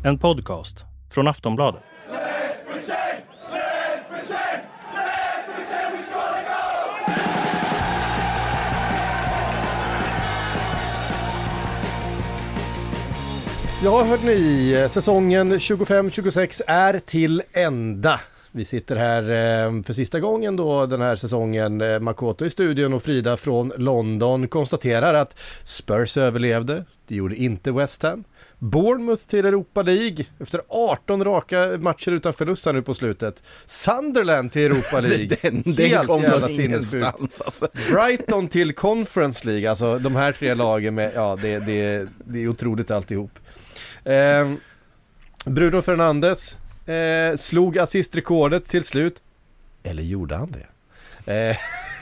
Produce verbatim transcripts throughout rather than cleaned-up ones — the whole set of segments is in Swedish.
En podcast från Aftonbladet. Ja, hörde ni, säsongen tjugofem tjugosex är till ända. Vi sitter här för sista gången då den här säsongen. Makoto i studion och Frida från London konstaterar att Spurs överlevde. Det gjorde inte West Ham. Bournemouth till Europa League efter arton raka matcher utan förlust här nu på slutet. Sunderland till Europa League. den, den Helt kom jävla från sinnessjukt. alltså. Brighton till Conference League. Alltså de här tre lagen med, ja det, det, det är otroligt alltihop. Eh, Bruno Fernandes eh, slog assistrekordet till slut. Eller gjorde han det? Eh,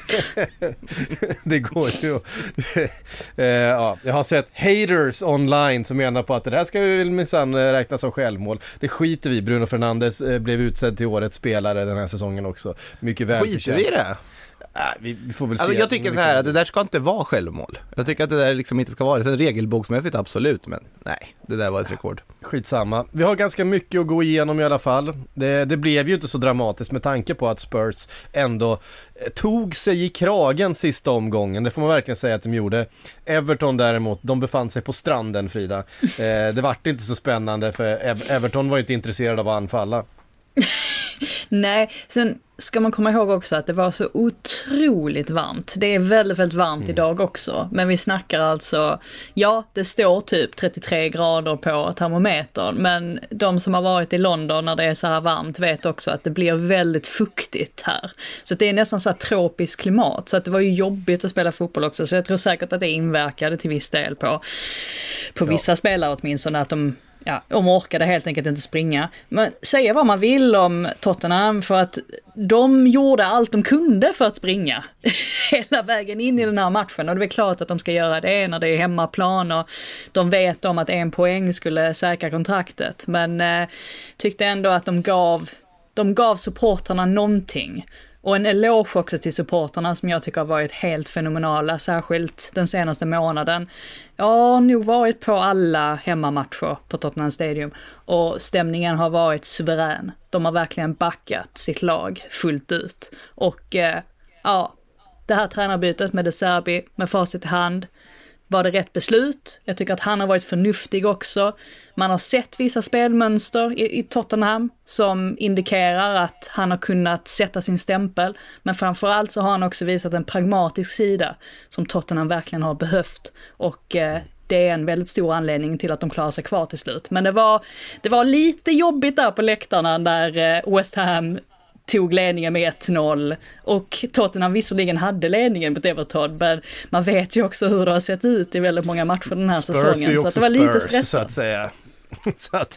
det går ju eh, ja, jag har sett haters online som menar på att det här ska ju minsann räknas som självmål. Det skiter vi. Bruno Fernandes eh, blev utsedd till årets spelare den här säsongen också. Mycket välförtjänt. Skiter vi i det? Äh, vi, vi får väl se. Alltså, jag tycker så här att det där ska inte vara självmål. Jag tycker att det där liksom inte ska vara det. Sen regelboksmässigt absolut, men nej, det där var ett rekord. Skitsamma. Vi har ganska mycket att gå igenom i alla fall. Det, det blev ju inte så dramatiskt med tanke på att Spurs ändå tog sig i kragen sista omgången. Det får man verkligen säga att de gjorde. Everton däremot, de befann sig på stranden, Frida. Eh, det vart inte så spännande för Everton var inte intresserad av att anfalla. Nej, sen ska man komma ihåg också att det var så otroligt varmt. Det är väldigt, väldigt varmt mm. idag också. Men vi snackar alltså, ja, det står typ trettiotre grader på termometern. Men de som har varit i London när det är så här varmt vet också att det blir väldigt fuktigt här. Så det är nästan så här tropiskt klimat. Så att det var ju jobbigt att spela fotboll också. Så jag tror säkert att det inverkade till viss del på, på vissa ja. spelare åtminstone att de... Ja, de orkade helt enkelt inte springa. Men säga vad man vill om Tottenham för att de gjorde allt de kunde för att springa hela vägen in i den här matchen. Och det är klart att de ska göra det när det är hemmaplan och de vet om att en poäng skulle säkra kontraktet. Men eh, tyckte ändå att de gav, de gav supporterna någonting. Och en eloge också till supporterna som jag tycker har varit helt fenomenala, särskilt den senaste månaden. Jag har nog varit på alla hemmamatcher på Tottenham Stadium och stämningen har varit suverän. De har verkligen backat sitt lag fullt ut. Och eh, ja, det här tränarbytet med De Zerbi med facit i hand, var det rätt beslut? Jag tycker att han har varit förnuftig också. Man har sett vissa spelmönster i, i Tottenham som indikerar att han har kunnat sätta sin stämpel. Men framförallt så har han också visat en pragmatisk sida som Tottenham verkligen har behövt. Och eh, det är en väldigt stor anledning till att de klarar sig kvar till slut. Men det var, det var lite jobbigt där på läktarna där eh, West Ham tog ledningen med ett noll och Tottenham visserligen hade ledningen på Everton, men man vet ju också hur det har sett ut i väldigt många matcher den här Spurs säsongen, så att det var Spurs, lite stressigt. Så att säga. Så att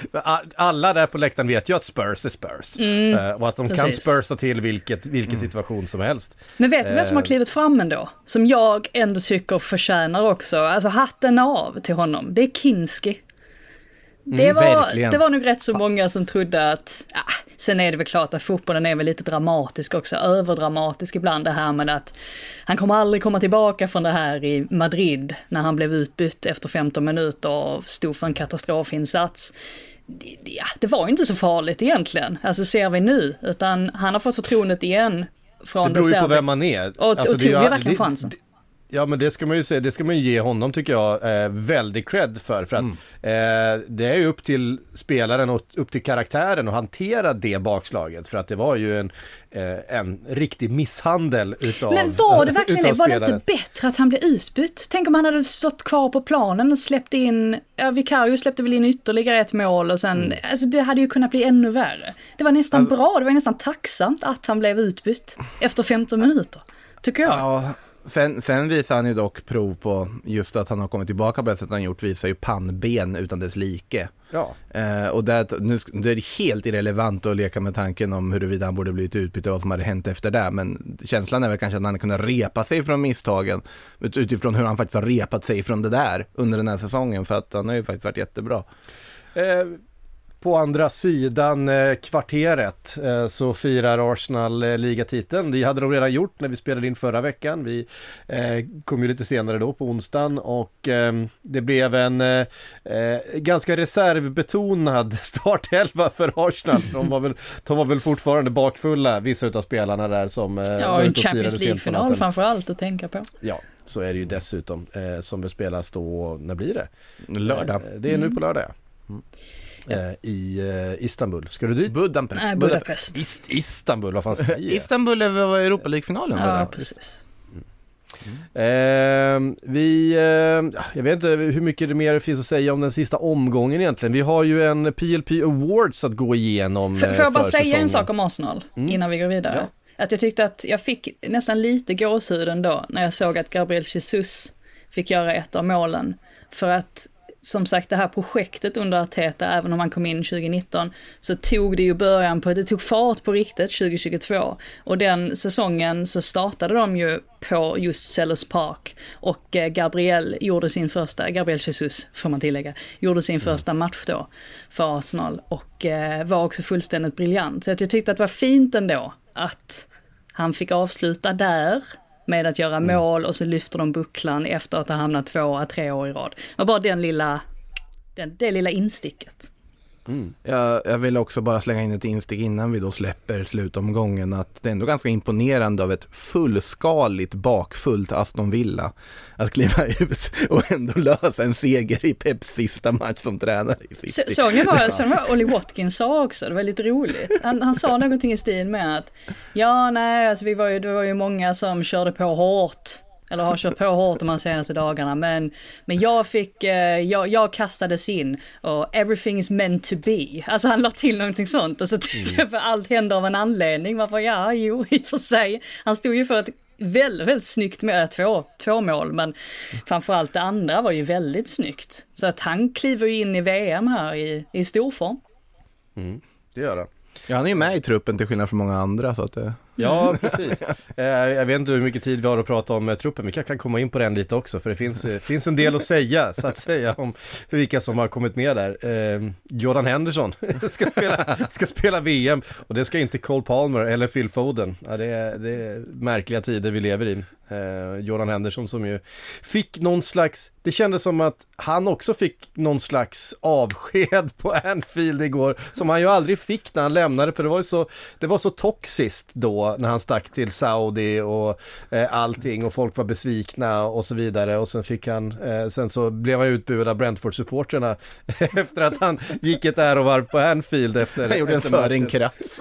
alla där på läktaren vet ju att Spurs är Spurs mm, och att de precis. kan spursa till vilket, vilken mm. situation som helst. Men vet ni vem som har klivit fram ändå? Som jag ändå tycker förtjänar också, alltså hatten av till honom, det är Kinski. Det, mm, var, det var nog rätt så många som trodde att, ja, sen är det väl klart att fotbollen är väl lite dramatisk också, överdramatisk ibland det här med att han kommer aldrig komma tillbaka från det här i Madrid när han blev utbytt efter femton minuter och stod för en katastrofinsats. Ja, det var ju inte så farligt egentligen, alltså ser vi nu, utan han har fått förtroendet igen från det beror ju på vem man är. Och, alltså, och tog ju verkligen chansen. Ja, men det ska man ju säga, det ska man ju ge honom tycker jag eh, väldigt cred för för att mm. eh, det är ju upp till spelaren och upp till karaktären att hantera det bakslaget för att det var ju en, eh, en riktig misshandel utav Men var det verkligen det? Var det inte bättre att han blev utbytt? Tänk om han hade stått kvar på planen och släppt in, ja, Vicario släppte väl in ytterligare ett mål och sen, mm. alltså det hade ju kunnat bli ännu värre. Det var nästan alltså, bra, det var nästan tacksamt att han blev utbytt efter femton minuter, tycker jag. Ja. Sen, sen visar han ju dock prov på just att han har kommit tillbaka på det sättet han gjort, visar ju pannben utan dess like. Ja. Eh, och det, nu, det är helt irrelevant att leka med tanken om huruvida han borde blivit utbytt och vad som hade hänt efter det, men känslan är väl kanske att han kunde repa sig från misstagen utifrån hur han faktiskt har repat sig från det där under den här säsongen, för att han har ju faktiskt varit jättebra. Eh, på andra sidan eh, kvarteret eh, så firar Arsenal eh, ligatiteln. Det hade de redan gjort när vi spelade in förra veckan. Vi eh, kom ju lite senare då på onsdagen och eh, det blev en eh, eh, ganska reservbetonad startelva för Arsenal. De var väl, de var väl fortfarande bakfulla, vissa utav spelarna där som eh, ja, och en Champions League-final framförallt att tänka på. Ja, så är det ju dessutom eh, som vi spelas då, när blir det? Lördag. Eh, det är nu Mm. på lördag. Mm. Ja. Eh, I eh, Istanbul. Ska du dit? Budapest. Nej, Budapest. Ist- Istanbul, vad fan säger jag? Istanbul är väl Europa League-finalen? Ja, eller? precis. Eh, vi, eh, jag vet inte hur mycket det mer finns att säga om den sista omgången egentligen. Vi har ju en P L P Awards att gå igenom. F- eh, får jag bara för säga säsongen. en sak om Arsenal Mm. innan vi går vidare? Ja. Att jag tyckte att jag fick nästan lite gåshud ändå när jag såg att Gabriel Jesus fick göra ett av målen. För att, som sagt, det här projektet under Arteta, även om han kom in tjugonitton, så tog det ju början på, det tog fart på riktigt tjugohundratjugotvå. Och den säsongen så startade de ju på just Selhurst Park. Och eh, Gabriel gjorde sin första, Gabriel Jesus får man tillägga, gjorde sin första match då för Arsenal. Och eh, var också fullständigt briljant. Så att jag tyckte att det var fint ändå att han fick avsluta där med att göra mål och så lyfter de bucklan efter att ha hamnat två, tre år i rad. Och bara den lilla, den, det lilla insticket. Mm. Jag, jag vill också bara slänga in ett instick innan vi då släpper slutomgången, att det är ändå ganska imponerande av ett fullskaligt bakfullt Aston Villa att kliva ut och ändå lösa en seger i Peps sista match som tränare i City. Så, såg ni vad, såg ni vad Ollie Watkins sa också? Det var lite roligt. Han, han sa någonting i stil med att ja, nej, alltså vi var ju, det var ju många som körde på hårt. Eller har kört på hårt de här senaste dagarna. Men, men jag fick, eh, jag, jag kastades in och everything is meant to be. Alltså han la till någonting sånt. Och så tyckte jag för allt händer av en anledning. Varför, ja, jo, i och för sig. Han stod ju för ett väldigt, väldigt snyggt med två, två mål. Men framförallt det andra var ju väldigt snyggt. Så att han kliver ju in i V M här i, i stor form. Mm. Det gör det. Ja, han är ju med i truppen till skillnad från många andra, så att det... Ja, precis. Eh, jag vet inte hur mycket tid vi har att prata om eh, truppen. Vi kan, kan komma in på den lite också, för det finns, eh, finns en del att säga, så att säga, om vilka som har kommit med där. Eh, Jordan Henderson ska spela, ska spela V M, och det ska inte Cole Palmer eller Phil Foden. Ja, det, är, det är märkliga tider vi lever i. Eh, Jordan Henderson som ju fick någon slags, det kändes som att han också fick någon slags avsked på Anfield igår, som han ju aldrig fick när han lämnade, för det var ju så, det var så toxiskt då när han stack till Saudi och eh, allting, och folk var besvikna och så vidare, och sen fick han eh, sen så blev han utbuad av Brentford-supporterna efter att han gick ett ärovarv på Anfield efter, Han gjorde en efter matchen. förinkrats.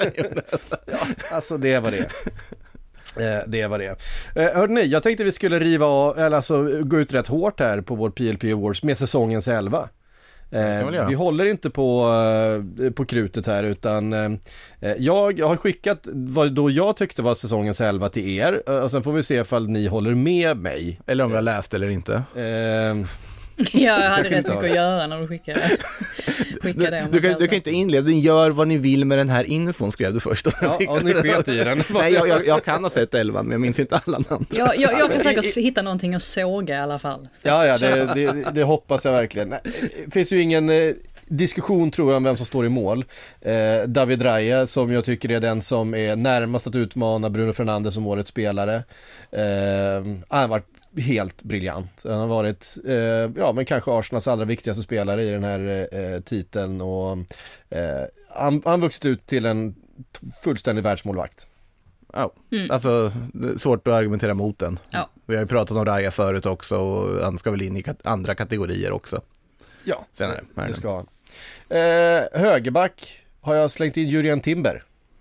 Ja, alltså det var det. Eh, det var det. Eh, hörde ni, jag tänkte vi skulle riva av, eller alltså gå ut rätt hårt här på vår P L P Awards med säsongens elva. Eh, vi håller inte på, eh, på krutet här, utan eh, jag, jag har skickat vad då jag tyckte var säsongens elva till er, eh, och sen får vi se ifall ni håller med mig. Eller om vi har läst eller inte. Eh, Ja, jag hade rätt mycket att göra när du skickade, skickade det. Du, du, kan, du kan inte inleda, gör vad ni vill med den här infon, skrev du först. ja, och ni sket i den. Nej, jag, jag, jag kan ha sett elvan, men jag minns inte alla namn. Jag, jag, jag kan säkert hitta någonting att såga i alla fall. Så Ja, ja, det, det, det hoppas jag verkligen. Nej, det finns ju ingen eh, diskussion, tror jag, om vem som står i mål. Eh, David Raya, som jag tycker är den som är närmast att utmana Bruno Fernandes som årets spelare. Eh, han har varit helt briljant. Han har varit, eh, ja, men kanske Arsenals allra viktigaste spelare i den här eh, titeln, och eh, han har vuxit ut till en fullständig världsmålvakt. Ja, Mm. alltså det är svårt att argumentera mot den. Ja. Vi har ju pratat om Raya förut också, och han ska väl in i kat- andra kategorier också. Ja, Senare. det ska han. Eh, högerback har jag slängt in Jurien Timber.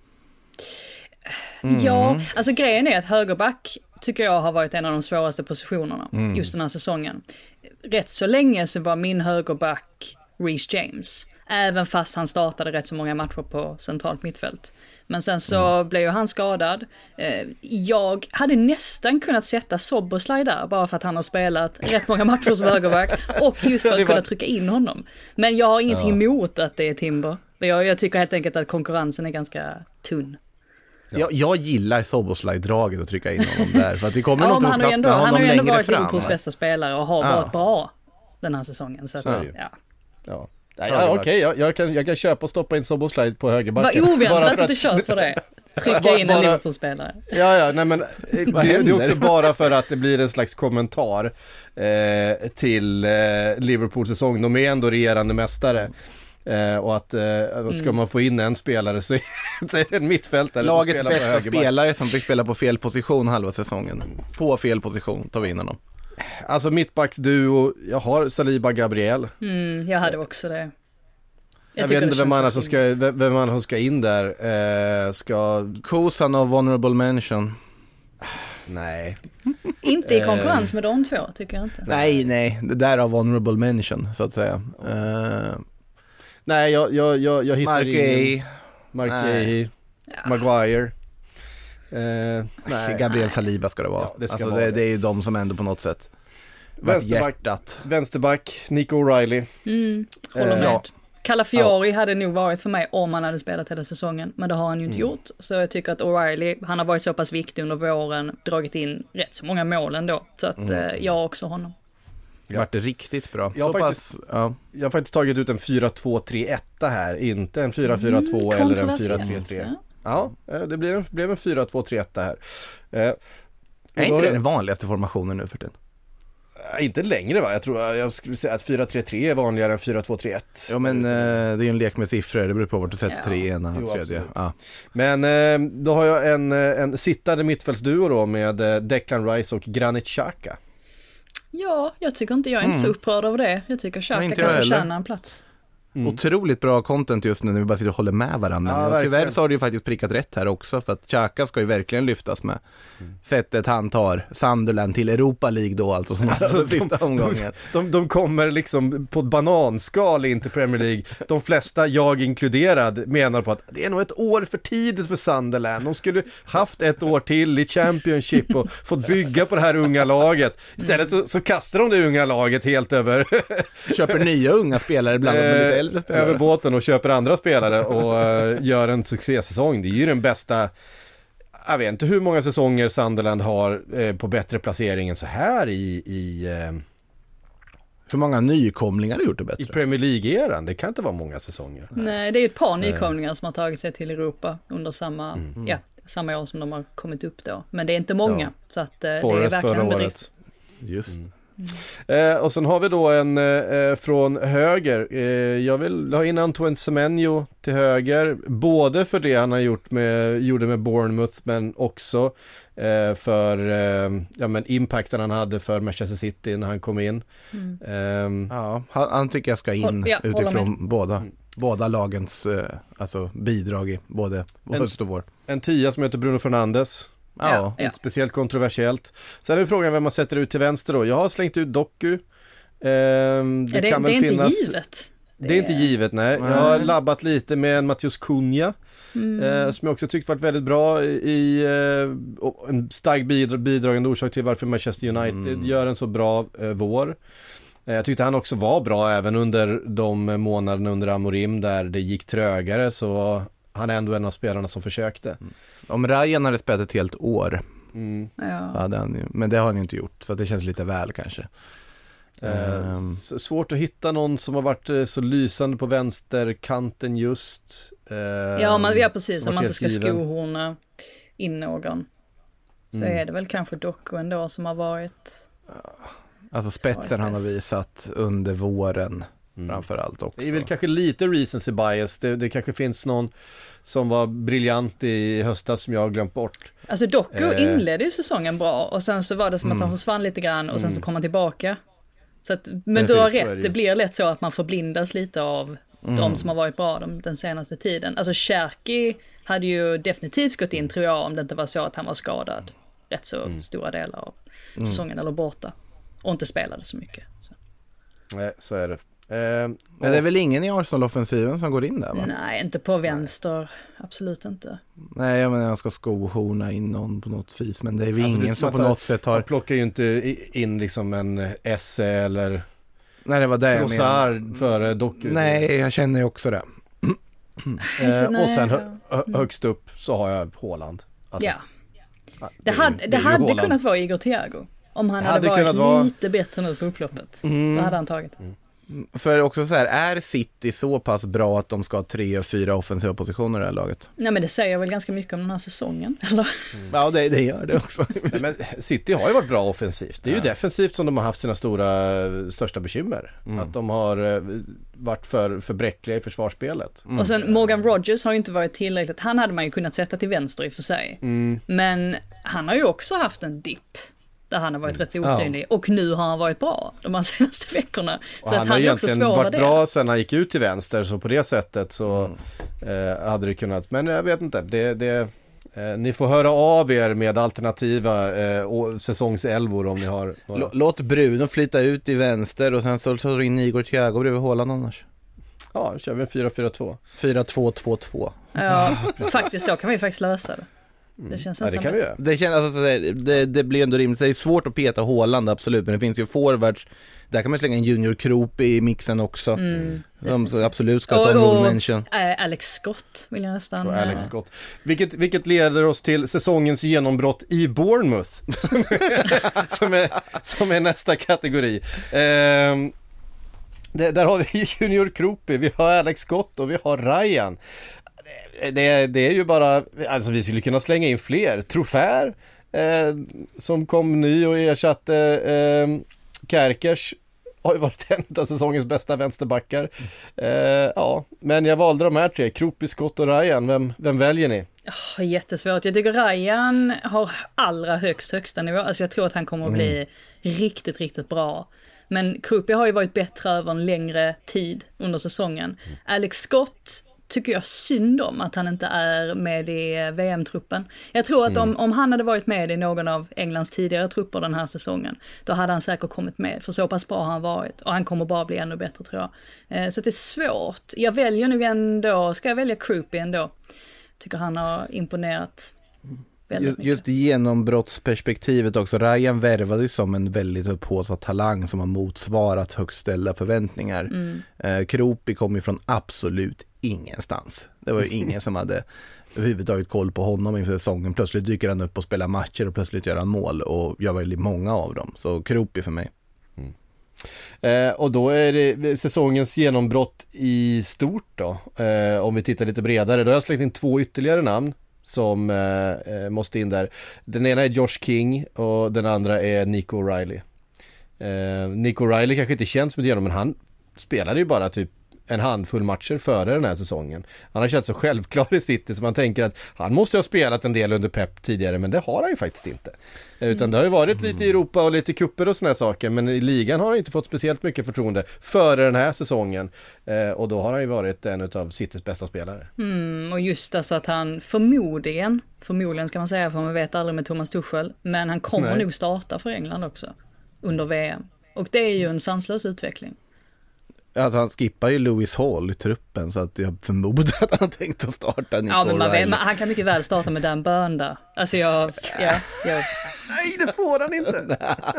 Mm. Ja, alltså grejen är att högerback tycker jag har varit en av de svåraste positionerna Mm. just den här säsongen. Rätt så länge så var min högerback Reece James, även fast han startade rätt så många matcher på centralt mittfält. Men sen så mm. blev ju han skadad. Eh, jag hade nästan kunnat sätta Szoboszlai där, bara för att han har spelat rätt många matcher som högerback, och just för att kunna trycka in honom. Men jag har ingenting Ja. emot att det är Timber. Jag, jag tycker helt enkelt att konkurrensen är ganska tunn. Ja. Jag, jag gillar Szoboszlai-draget att trycka in honom där, för att det kommer Ja, nog men inte han har ju plats ändå, med han har honom ju ändå längre varit fram. Liverpools bästa spelare och har Ja. varit bra den här säsongen. Så att, Så. ja. Ja. Nej, ja, okej, okay, jag, jag, kan, jag kan köpa och stoppa in Szoboszlaj på högerbacken. Vad oväntat att du kör på det. Trycka in en Liverpool-spelare. Ja, ja, nej men det, det är också bara för att det blir en slags kommentar eh, till eh, Liverpools säsong. De är ändå regerande mästare. Eh, och att eh, ska man få in en spelare så, så är det en mittfältare. Lagets bästa spelare som fick spela på fel position halva säsongen. På fel position tar vi in honom. Alltså mittbacksduo, jag har Saliba Gabriel. Mm, jag hade också det. Jag, jag vet inte vem man, som ska, vem, vem man ska in där. Eh, ska... Kosan av Honorable Mention. Nej. Inte i konkurrens med de två, tycker jag inte. Nej, nej. Det där av Honorable Mention, så att säga. Uh... Nej, jag, jag, jag, jag hittar Mark ingen. Mark ja. Maguire. Eh, nej. Gabriel Saliba ska det vara. Ja, det, ska alltså, vara det, det är ju de som ändå på något sätt Vänsterback, vänsterback Nico O'Reilly. Mm, håller med. Ja. Calafiori ja. hade nog varit för mig om han hade spelat hela säsongen, men det har han ju inte mm. gjort. Så jag tycker att O'Reilly, han har varit så pass viktig under våren, dragit in rätt så många mål ändå. Så att mm. eh, jag också honom. Det vart riktigt bra. Jag har, så faktiskt, pass, ja. jag har faktiskt tagit ut en fyra två tre ett här, inte en fyra fyra två mm, eller en fyra tre tre. Ja, det blir en, blev en fyra två tre ett här. Eh, är inte det den vanligaste formationen nu för tiden? Inte längre va? Jag tror jag skulle säga att fyra tre tre är vanligare än fyra två tre ett. Ja men eh, det är ju en lek med siffror. Det beror på vart du sätter ja. tre ena och tredje. Ja. Men eh, då har jag en, en sittande mittfältsduo då med Declan Rice och Granit Xhaka. Ja, jag tycker inte jag är inte mm. så upprörd av det. Jag tycker Xhaka kan förtjäna en plats. Mm. Otroligt bra content just nu när vi bara sitter och håller med varandra. Ja, tyvärr så har du ju faktiskt prickat rätt här också, för att Xhaka ska ju verkligen lyftas med mm. sättet han tar Sunderland till Europa League då, alltså som alltså, de, sista omgången. De, de, de kommer liksom på ett bananskal in till Premier League. De flesta, jag inkluderad, menar på att det är nog ett år för tidigt för Sunderland. De skulle haft ett år till i Championship och fått bygga på det här unga laget. Istället så, så kastar de det unga laget helt över. Köper nya unga spelare bland med lite äldre spelare. Över båten och köper andra spelare och uh, gör en succésäsong. Det är ju den bästa, jag vet inte hur många säsonger Sunderland har eh, på bättre placering än så här i, i eh, hur många nykomlingar har gjort det bättre? I Premier League-eran, det kan inte vara många säsonger. Nej, det är ett par nykomlingar som har tagit sig till Europa under samma, mm. ja, samma år som de har kommit upp då. Men det är inte många, ja. så att eh, det är verkligen en bedrift. Just. Mm. Mm. Eh, och sen har vi då en eh, från höger. Eh, jag vill ha in Antoine Semenyo till höger, både för det han har gjort med, gjorde med Bournemouth, men också eh, för eh, ja, men impacten han hade för Manchester City när han kom in. Mm. Eh, ja, han, han tycker jag ska in Håll, ja, utifrån båda. Mm. Båda lagens eh, alltså bidrag i både höst och vår. En tia som heter Bruno Fernandes. Ja, inte ja. speciellt kontroversiellt. Sen är det frågan vem man sätter ut till vänster då. Jag har slängt ut Doku. Ehm, det, ja, det, kan det väl är finnas... inte givet. Det, det är inte givet, nej. nej. Jag har labbat lite med en Matheus Cunha. Mm. Eh, som jag också tyckt varit väldigt bra i eh, en stark bidra- bidragande orsak till varför Manchester United mm. gör en så bra eh, vår. Eh, jag tyckte han också var bra även under de månaderna under Amorim där det gick trögare, så han är ändå en av spelarna som försökte. Mm. Om Ryan hade spelat ett helt år mm. ja. så hade han ju, men det har han ju inte gjort, så det känns lite väl kanske. Eh, um. Svårt att hitta någon som har varit eh, så lysande på vänsterkanten just. Eh, ja, man, ja, precis. Om man inte ska skohorna in någon så mm. är det väl kanske Doku ändå som har varit... Alltså spetsen han har visat under våren mm. framförallt också. Det är väl kanske lite recency bias. Det, det kanske finns någon som var briljant i höstas som jag har glömt bort. Alltså Doku eh. inledde ju säsongen bra och sen så var det som att han mm. försvann lite grann och sen mm. så kom han tillbaka. Så att, men Precis, du har det rätt, det blir lätt så att man förblindas lite av mm. de som har varit bra de, den senaste tiden. Alltså Cherki hade ju definitivt gått in, tror jag, om det inte var så att han var skadad rätt så mm. stora delar av mm. säsongen eller borta och inte spelade så mycket. Så. Nej, så är det. Eh, Men det är väl ingen i Arsenal-offensiven som går in där, va? Nej, inte på vänster. Nej. Absolut inte. Nej, jag menar jag ska skohorna in någon på något vis, men det är väl alltså, ingen du, som på tar, något sätt har... Man plockar ju inte in liksom en S E eller Nej, det var det jag menade. För Doku. Nej, jag känner ju också det. eh, och sen hö, hö, högst upp så har jag Haaland. Alltså, ja. Det, det hade, det det hade kunnat vara Igor Thiago. Om han hade, hade varit lite vara... bättre nu på upploppet. Mm. Då hade han tagit. Mm. För också så här, är City så pass bra att de ska ha tre och fyra offensiva positioner i det här laget? Nej, men det säger väl ganska mycket om den här säsongen, eller? Mm. Ja, det, det gör det också. Nej, men City har ju varit bra offensivt. Det är ju ja. defensivt som de har haft sina stora, största bekymmer. Mm. Att de har varit för, för bräckliga i försvarsspelet. Mm. Och sen Morgan Rogers har ju inte varit tillräckligt. Han hade man ju kunnat sätta till vänster i och för sig. Mm. Men han har ju också haft en dipp. Där han har varit mm. rätt så osynlig. Ja. Och nu har han varit bra de här senaste veckorna. Och så han att har han egentligen också varit det. bra sen han gick ut till vänster. Så på det sättet så mm. eh, hade det kunnat. Men jag vet inte. Det, det, eh, ni får höra av er med alternativa eh, säsongselvor om ni har några. Låt Bruno flytta ut i vänster och sen så tar du in Igor Thiago bredvid Haaland annars. Ja, kör vi en fyra fyra två. fyra två två två. Ja, faktiskt så kan vi faktiskt lösa det. Det känns ja, det kan vi göra. Det, känns, alltså, det, det blir ändå rimligt. Det är svårt att peta Haaland, absolut. Men det finns ju forwards. Där kan man slänga en Junior Kroop i mixen också. Mm, de så absolut ska ta en och, och Alex Scott vill jag nästan. Och Alex Scott. Vilket, vilket leder oss till säsongens genombrott i Bournemouth. Som är, som är, som är nästa kategori. Ehm, det, där har vi Junior Kroop, vi har Alex Scott och vi har Ryan. Det, det är ju bara, alltså vi skulle kunna slänga in fler. Trofär eh, som kom ny och ersatte eh, Kerkers har ju varit en av säsongens bästa vänsterbackar. Eh, ja, men jag valde de här tre, Kropi, Scott och Ryan. Vem, vem väljer ni? Oh, jättesvårt. Jag tycker Ryan har allra högst högsta nivå. Alltså jag tror att han kommer att bli mm. riktigt, riktigt bra. Men Kropi har ju varit bättre över en längre tid under säsongen. Mm. Alex Scott tycker jag synd om att han inte är med i V M-truppen. Jag tror att mm. om, om han hade varit med i någon av Englands tidigare trupper den här säsongen, då hade han säkert kommit med, för så pass bra har han varit. Och han kommer bara bli ännu bättre, tror jag. Eh, så det är svårt. Jag väljer nog ändå, ska jag välja Kroopy ändå? Tycker han har imponerat väldigt just, mycket. Just genombrottsperspektivet också. Ryan värvades som en väldigt upphåsad talang som har motsvarat högt ställda förväntningar. Mm. Eh, Kroopy kom ju från absolut ingenstans. Det var ju ingen som hade överhuvudtaget koll på honom inför säsongen. Plötsligt dyker han upp och spelar matcher och plötsligt gör han mål och gör väldigt många av dem. Så Kroopy för mig. Mm. Eh, och då är det säsongens genombrott i stort då. Eh, om vi tittar lite bredare. Då har jag släckt in två ytterligare namn som eh, måste in där. Den ena är Josh King och den andra är Nico O'Reilly. Eh, Nico O'Reilly kanske inte känns som ett genom, men han spelade ju bara typ en handfull matcher före den här säsongen. Han har känt så självklar i City så man tänker att han måste ha spelat en del under Pep tidigare, men det har han ju faktiskt inte. Utan det har ju varit lite i Europa och lite kupper och såna här saker, men i ligan har han inte fått speciellt mycket förtroende före den här säsongen. Eh, och då har han ju varit en av Citys bästa spelare. Mm, och just alltså att han förmodligen, förmodligen ska man säga, för man vet aldrig med Thomas Tuchel, men han kommer Nej. nog starta för England också under V M. Och det är ju en sanslös utveckling. Att han skippar ju Lewis Hall i truppen, så att jag förmodar att han tänkt att starta Nico Ja, men man vet, man, han kan mycket väl starta med Dan Burn där. Alltså jag... Ja, jag... Nej, det får han inte!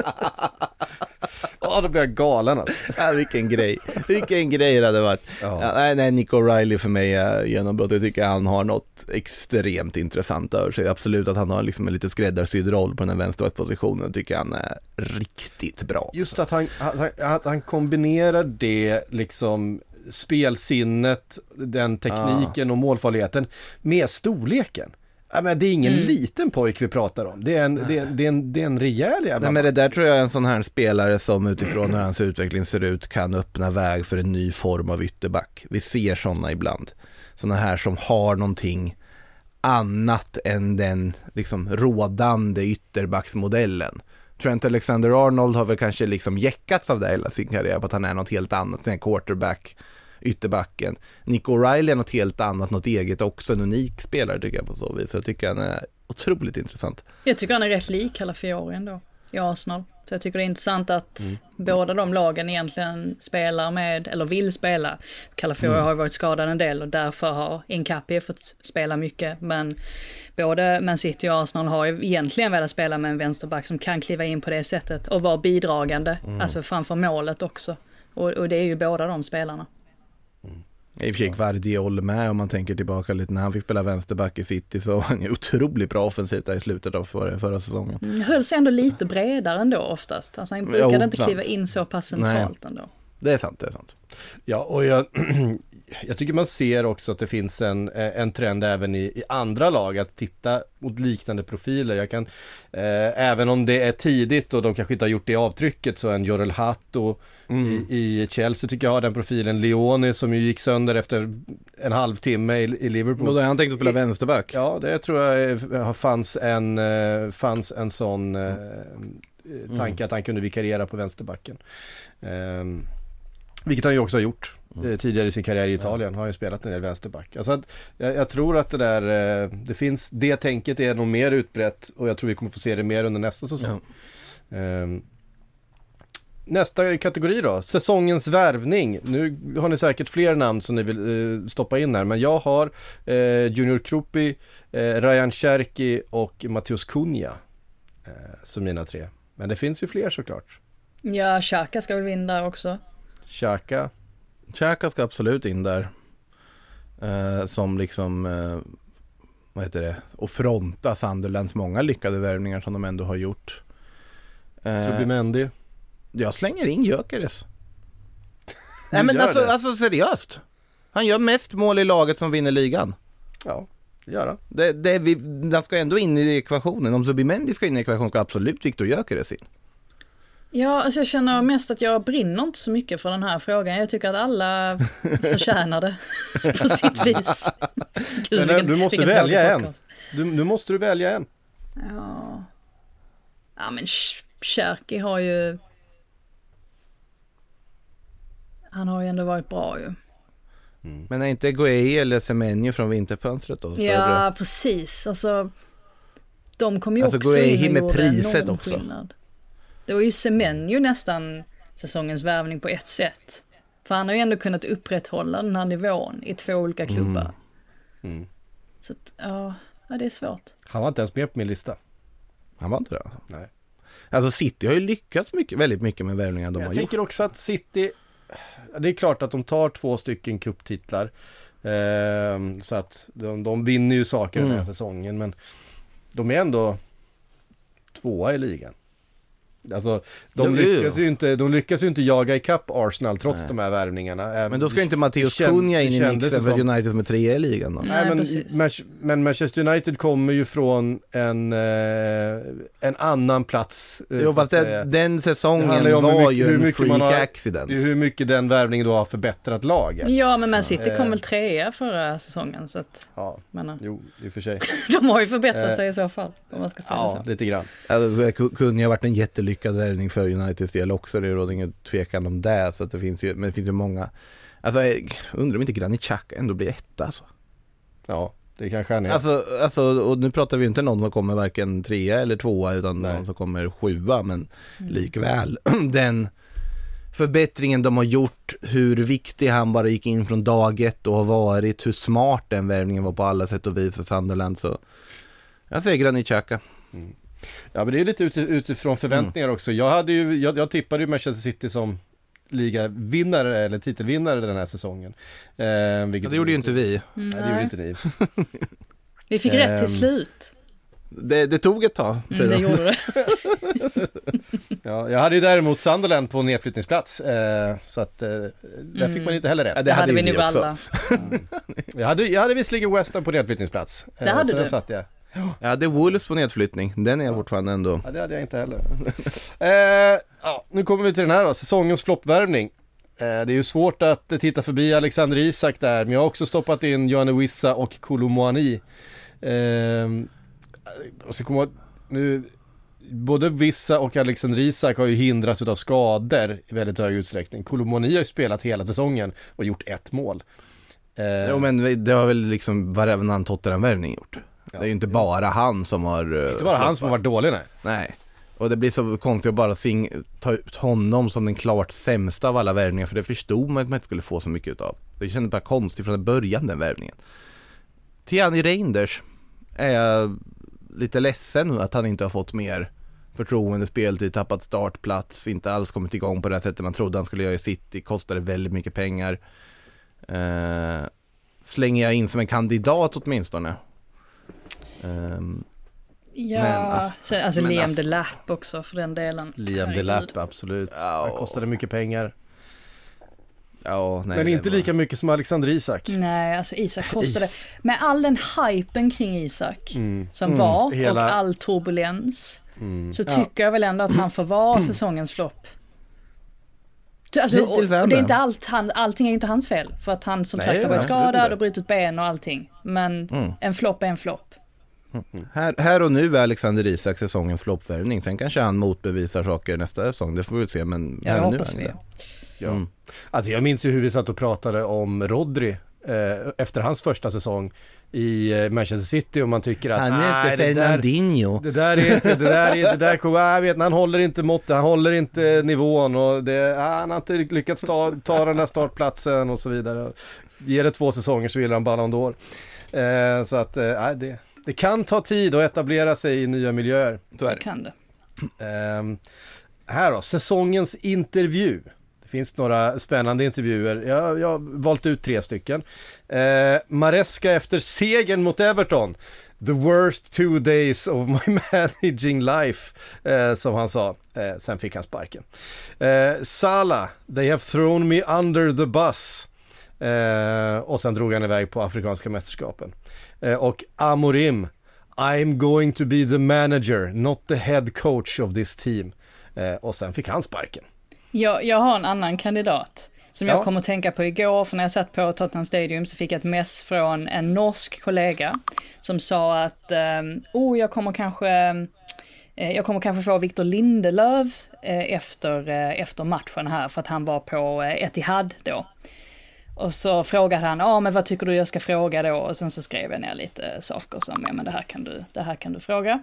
Ja, då blir jag galen alltså. Ja, vilken grej. Vilken grej det hade varit. Ja. Ja, nej, nej, Nico O'Reilly för mig är genombrott. Jag tycker han har något extremt intressant över sig. Absolut att han har liksom en lite skräddarsydd roll på den här vänsterbackpositionen. Jag tycker han är riktigt bra. Just att han, att han kombinerar det liksom spelsinnet, den tekniken ah. och målfarligheten med storleken. Ja, men det är ingen mm. liten pojk vi pratar om. Det är en, det är, det är en, det är en rejäl jävla. Nej, men det där tror jag är en sån här spelare som utifrån hur hans utveckling ser ut kan öppna väg för en ny form av ytterback. Vi ser såna ibland. Såna här som har någonting annat än den liksom rådande ytterbacksmodellen. Trent Alexander-Arnold har väl kanske liksom jäckats av det hela sin karriär på att han är något helt annat än en quarterback, ytterbacken. Nico O'Reilly är något helt annat, något eget också, en unik spelare tycker jag på så vis. Så jag tycker han är otroligt intressant. Jag tycker han är rätt lik Calafiori ändå i Arsenal. Så jag tycker det är intressant att mm. båda de lagen egentligen spelar med, eller vill spela. Calafiori mm. har varit skadad en del och därför har Nkapie fått spela mycket. Men både Man City och Arsenal har ju egentligen velat spela med en vänsterback som kan kliva in på det sättet och vara bidragande, mm. alltså framför målet också. Och, och det är ju båda de spelarna. Mm. I och för sig Guardiola med, om man tänker tillbaka lite när han fick spela vänsterback i City, så var han ju otroligt bra offensivt där i slutet av förra, förra säsongen. Mm, höll sig ändå lite bredare ändå oftast. Alltså han brukade jo, inte kliva in så pass centralt Nej. ändå. Det är sant, det är sant. Ja, och jag, jag tycker man ser också att det finns en, en trend även i, i andra lag att titta mot liknande profiler. Jag kan, eh, även om det är tidigt och de kanske inte har gjort det avtrycket, så en Jorel Hato mm. i, i Chelsea tycker jag har den profilen. Leone som ju gick sönder efter en halvtimme i, i Liverpool. Och då har han tänkt att spela vänsterback. Ja, det tror jag fanns en, fanns en sån eh, tanke mm. att han kunde vikariera på vänsterbacken. Um, Vilket han ju också har gjort mm. tidigare i sin karriär i Italien. Har ju spelat en del vänsterback. Alltså att, jag, jag tror att det där det finns, det tänket är nog mer utbrett, och jag tror vi kommer få se det mer under nästa säsong. Ja. Um, nästa kategori då, säsongens värvning. Nu har ni säkert fler namn som ni vill uh, stoppa in här, men jag har uh, Junior Krupi, uh, Ryan Cherki och Matheus Cunha uh, som mina tre. Men det finns ju fler såklart. Ja, Xhaka ska väl in där också. Xhaka. Xhaka ska absolut in där. Eh, som liksom, eh, vad heter det, och fronta Sunderlands många lyckade värvningar som de ändå har gjort. Eh, Subimendi. Jag slänger in Gyökeres. Nej men alltså, alltså seriöst. Han gör mest mål i laget som vinner ligan. Ja, det gör han. Det, det, vi, den ska ändå in i ekvationen. Om Subimendi ska in i ekvationen ska absolut Viktor Gyökeres in. Ja, alltså jag känner mest att jag brinner inte så mycket för den här frågan. Jag tycker att alla förtjänar det på sitt vis. Gud, men vilken, du måste välja en. Du, nu måste du välja en. Ja, ja men Cherki har ju... Han har ju ändå varit bra ju. Mm. Men är inte Gueye eller Semenyo från vinterfönstret då? Större? Ja, precis. Alltså, de kommer ju alltså, också in med priset också. Skillnad. Det var ju Semenyo nästan säsongens värvning på ett sätt. För han har ju ändå kunnat upprätthålla den här nivån i två olika klubbar. Mm. Mm. Så att, ja, ja, det är svårt. Han var inte ens med på min lista. Han var inte det? Nej. Alltså City har ju lyckats mycket, väldigt mycket med värvningar de jag har gjort. Jag gjort. tänker också att City, det är klart att de tar två stycken cuptitlar. Eh, så att de, de vinner ju saker mm. den här säsongen. Men de är ändå tvåa i ligan. Alltså, de, de lyckas ju inte, de lyckas ju inte jaga ikapp Arsenal trots Nej. de här värvningarna. Men då ska inte Matheus Cunha in i mixen för United som är tre i ligan då. Nej, men, men, men Manchester United kommer ju från en, eh, en annan plats. Eh, jo, fast det, den säsongen var mycket, ju en freak har, accident. Hur mycket den värvningen då har förbättrat laget. Ja, men Man City kom väl trea förra säsongen. Så att, ja, menar, jo, i och för sig. De har ju förbättrat sig i så fall, om man ska säga ja, så. lite grann. Alltså, Cunha har varit en jättelyckad värvning för Uniteds del också, det råder ingen tvekan om det, så att det finns ju, men det finns ju många, alltså jag undrar om inte Granit Xhaka ändå blir etta alltså. Ja, det kanske han är. Alltså, alltså, och nu pratar vi ju inte någon som kommer varken trea eller tvåa utan Nej. någon som kommer sjua, men mm. likväl den förbättringen de har gjort, hur viktig han bara gick in från dag ett och har varit, hur smart den värvningen var på alla sätt och vis för Sunderland, så jag säger Granit Xhaka. Mm. Ja, men det är lite utifrån förväntningar mm. också. Jag, hade ju, jag, jag tippade ju Manchester City som ligavinnare eller titelvinnare den här säsongen. Eh, ja, det gjorde ju inte vi. Nej, det gjorde inte ni. Vi fick rätt till slut. Det, det tog ett tag. Mm, det gjorde det. Ja, jag hade ju däremot Sunderland på nedflyttningsplats. Eh, så att eh, där mm. fick man inte heller rätt. Ja, det, det hade vi nu alla. Mm. Jag hade, jag hade visserligen West Ham på nedflyttningsplats. Det hade så du. Satt jag. Ja, det är Wolves på nedflyttning. Den är jag fortfarande ändå. Ja, det hade jag inte heller. eh, ja, nu kommer vi till den här då. Säsongens floppvärvning. Eh, det är ju svårt att titta förbi Alexander Isak där. Men jag har också stoppat in Yoane Wissa och Kolo Muani. Eh, och så kommer nu både Wissa och Alexander Isak har ju hindrats av skador i väldigt hög utsträckning. Kolo Muani har ju spelat hela säsongen och gjort ett mål. Eh, jo, men det har väl liksom varannan Tottenham-värvning gjort. Det är ju inte bara han som har... Inte bara han som har varit dålig, nej. Nej. Och det blir så konstigt att bara sing, ta ut honom som den klart sämsta av alla värvningar. För det förstod man att man inte skulle få så mycket utav. Det kändes bara konstigt från början, den värvningen. Tierney Reinders är jag lite ledsen att han inte har fått mer förtroende, speltid, tappat startplats, inte alls kommit igång på det här sättet man trodde han skulle göra i City. Kostade väldigt mycket pengar. Eh, slänger jag in som en kandidat åtminstone. Um, ja, men, alltså, så, alltså men, Liam alltså, Delap också för den delen. Liam Delap, absolut. Ja, han kostade mycket pengar. Ja, nej, Men inte var... lika mycket som Alexander Isak. Nej, alltså Isak kostade. Med all den hypen kring Isak Mm. som Mm. var Hela... och all turbulens Mm. så tycker jag väl ändå att han får vara säsongens flopp. Alltså, och, och det är inte allt han, allting är inte hans fel. För att han som Nej, sagt har varit absolut skadad inte. och brutit ben och allting. Men Mm. en flopp är en flopp. Mm. Här, här och nu är Alexander Isak säsongens floppvärvning. Sen kanske han motbevisar saker nästa säsong. Det får vi väl se. Men Ja, här det och nu hoppas är vi. han Ja. Mm. Alltså jag minns ju hur vi satt och pratade om Rodri eh, efter hans första säsong i eh, Manchester City och man tycker att Han är nej, inte det där, Fernandinho. det där är inte, det där är, det där kommer, jag vet, han håller inte måttet, han håller inte nivån och det, ah, han har inte lyckats ta, ta den där startplatsen och så vidare. Ger det två säsonger så vill han Ballon d'Or. Eh, så att, eh, det, det kan ta tid att etablera sig i nya miljöer. Så är Det det. kan det. Eh, här då, säsongens intervju. Det finns några spännande intervjuer. Jag, jag har valt ut tre stycken. Eh, Maresca efter segern mot Everton. The worst two days of my managing life, eh, som han sa. Eh, sen fick han sparken. Eh, Salah, they have thrown me under the bus. Eh, och sen drog han iväg på afrikanska mästerskapen. Eh, och Amorim, I'm going to be the manager, not the head coach of this team. Eh, och sen fick han sparken. Jag, jag har en annan kandidat som jag Ja. kom att tänka på igår, för när jag satt på Tottenham Stadium så fick jag ett mess från en norsk kollega som sa att um, oh, jag kommer kanske eh, jag kommer kanske få Victor Lindelöf eh, efter, eh, efter matchen här för att han var på eh, Etihad då. Och så frågade han, ja ah, men vad tycker du jag ska fråga då? Och sen så skrev jag ner lite saker som, ja men det här kan du, det här kan du fråga.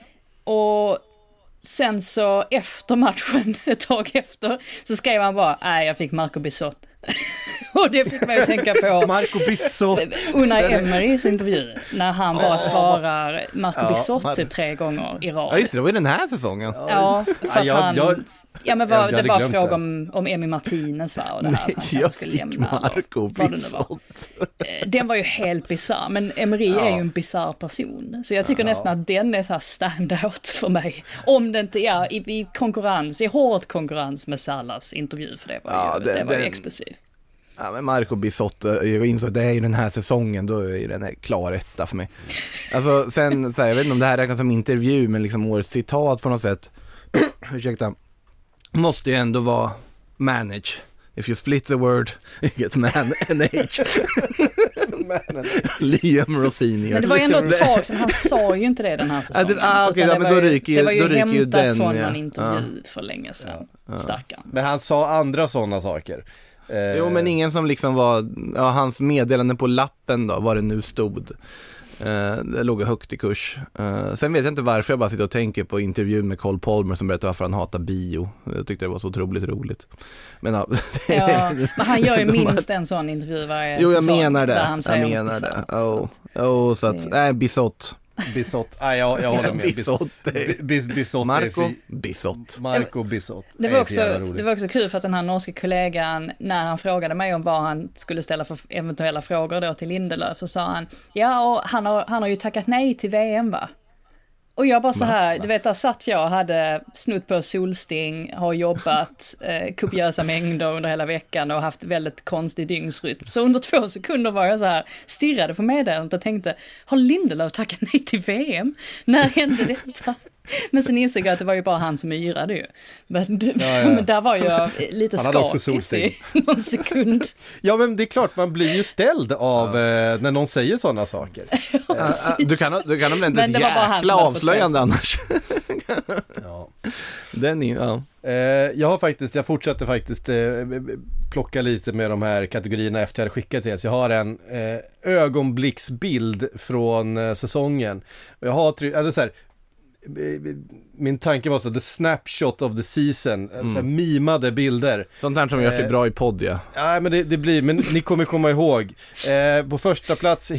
Och sen så efter matchen, ett tag efter, så skrev han bara, nej jag fick Marco Bissot. Och det fick mig att tänka på Marco Bissot. Unai Emerys intervju, när han bara svarar Marco Ja. Bissot typ tre gånger i rad. Ja just det, det var ju den här säsongen. Ja, för att jag, han... jag, Ja men jag var, hade det var glömt fråga det. om, om Emi Martinez va? Och det här att han jag kanske skulle fick lämna. Marco och vad det nu var. Bissot. Eh, Den var ju helt bizarr, men Emery är ju en bizarr person. Så jag tycker nästan att den är så här stand-out för mig. Om det inte är i, i konkurrens, i hård konkurrens med Salahs intervju, för det var Ja, ju, den- det var ju den- explosivt. Ja men Marco Bissot, jag insåg att det är ju den här säsongen, då är den här klar etta för mig. Alltså sen, så här, jag vet inte om det här räknas som intervju, men liksom årets citat på något sätt. Ursäkta. Måste ju ändå vara manage. If you split the word, you get man and age. Liam Rossini. Men det var ju ändå ett tag sedan, han sa ju inte det den här säsongen. Ah, det- ah, okej, Utan ja, det men var då ju- ryker ju- Det var ju då ryker ju hämtat den, från ja. någon intervju för länge sedan, stackarn. Men han sa andra sådana saker. Eh, Jo men ingen som liksom var, ja, hans meddelande på lappen då, vad det nu stod. Eh, det låg högt i kurs. Eh, sen vet jag inte varför, jag bara sitter och tänker på intervjun med Cole Palmer som berättade varför han hatar bio. Jag tyckte det var så otroligt roligt. Men ja, Ja, men han gör ju minst en sån intervju varje jo jag säsong menar det. där han säger Jag menar något det. sant, Oh, så att- oh, så att, det- nej, Bissot. Bissot. Ah, jag, jag håller med. Bissot. Bis- Bis, Bissot Marco är fi- Bissot. Marco Bissot. Det är var, för också, jävla roligt. det var också kul för att den här norska kollegan, när han frågade mig om vad han skulle ställa för eventuella frågor då till Lindelöf, så sa han, ja och han har, han har ju tackat nej till V M va? Och jag bara så här, du vet där satt jag, hade snutt på solsting, har jobbat eh, kopiösa mängder under hela veckan och haft väldigt konstig dygnsrytm. Så under två sekunder var jag så här, stirrade på meddelandet och tänkte, har Lindelöf tackat nej till V M? När hände detta? Men sen insåg jag att det var ju bara han som yrade ju. Men, ja. men där var jag lite Han hade också skakig solsting. i någon sekund. Ja men det är klart, man blir ju ställd av eh, när någon säger sådana saker. Ah, du kan, du kan ha Men ett det var bara han som jäkla var avslöjande annars. Ja. Den är, ja. Eh, jag har faktiskt, jag fortsätter faktiskt eh, plocka lite med de här kategorierna efter jag hade skickat till er. Så jag har en eh, ögonblicksbild från eh, säsongen. Och jag har, try- alltså så här, eh, min tanke var så, the snapshot of the season, mm. så här, mimade bilder. Sånt här som görs Eh, bra i podd, ja. Ja, men det, det blir, men ni kommer komma ihåg. Eh, på första plats, Hink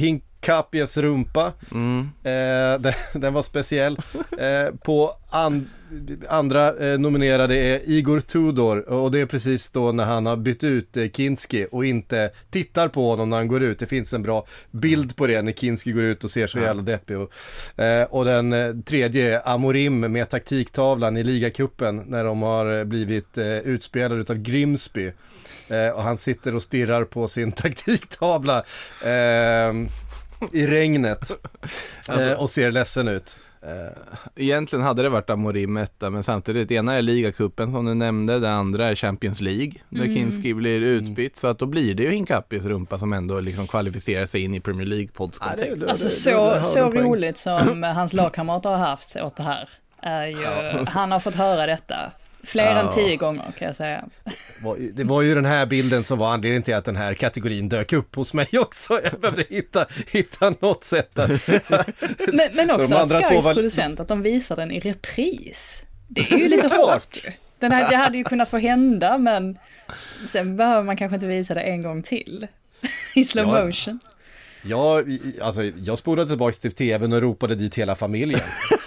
Hinkapies rumpa. Mm. Eh, den, den var speciell. Eh, på an, andra eh, nominerade är Igor Tudor, och det är precis då när han har bytt ut eh, Kinski och inte tittar på honom när han går ut. Det finns en bra bild på det när Kinski går ut och ser så jävla deppig. Och, eh, och den eh, tredje är Amorim med taktiktavlan i ligacupen när de har blivit eh, utspelade utav Grimsby. Eh, och han sitter och stirrar på sin taktiktavla eh, i regnet eh, och ser ledsen ut. Eh. Egentligen hade det varit Amorim etta, men samtidigt, det ena är ligacupen som du nämnde, det andra är Champions League där mm. Kinski blir utbytt, mm. så att då blir det ju Hinkapies rumpa som ändå liksom kvalificerar sig in i Premier League-pods kontext. Ja, alltså så, så roligt som hans lagkamrater har haft åt det här är ju, ja. Han har fått höra detta fler ja. än tio gånger kan jag säga. Det var ju den här bilden som var anledningen till att den här kategorin dök upp hos mig också. Jag behövde hitta, hitta något sätt där. men, men också att Skys var... producent, att de visar den i repris. Det är ju lite hårt ju. Den här, det hade ju kunnat få hända, men sen behöver man kanske inte visa det en gång till i slow ja. motion. Ja, alltså, jag spolade tillbaka till tvn och ropade dit hela familjen.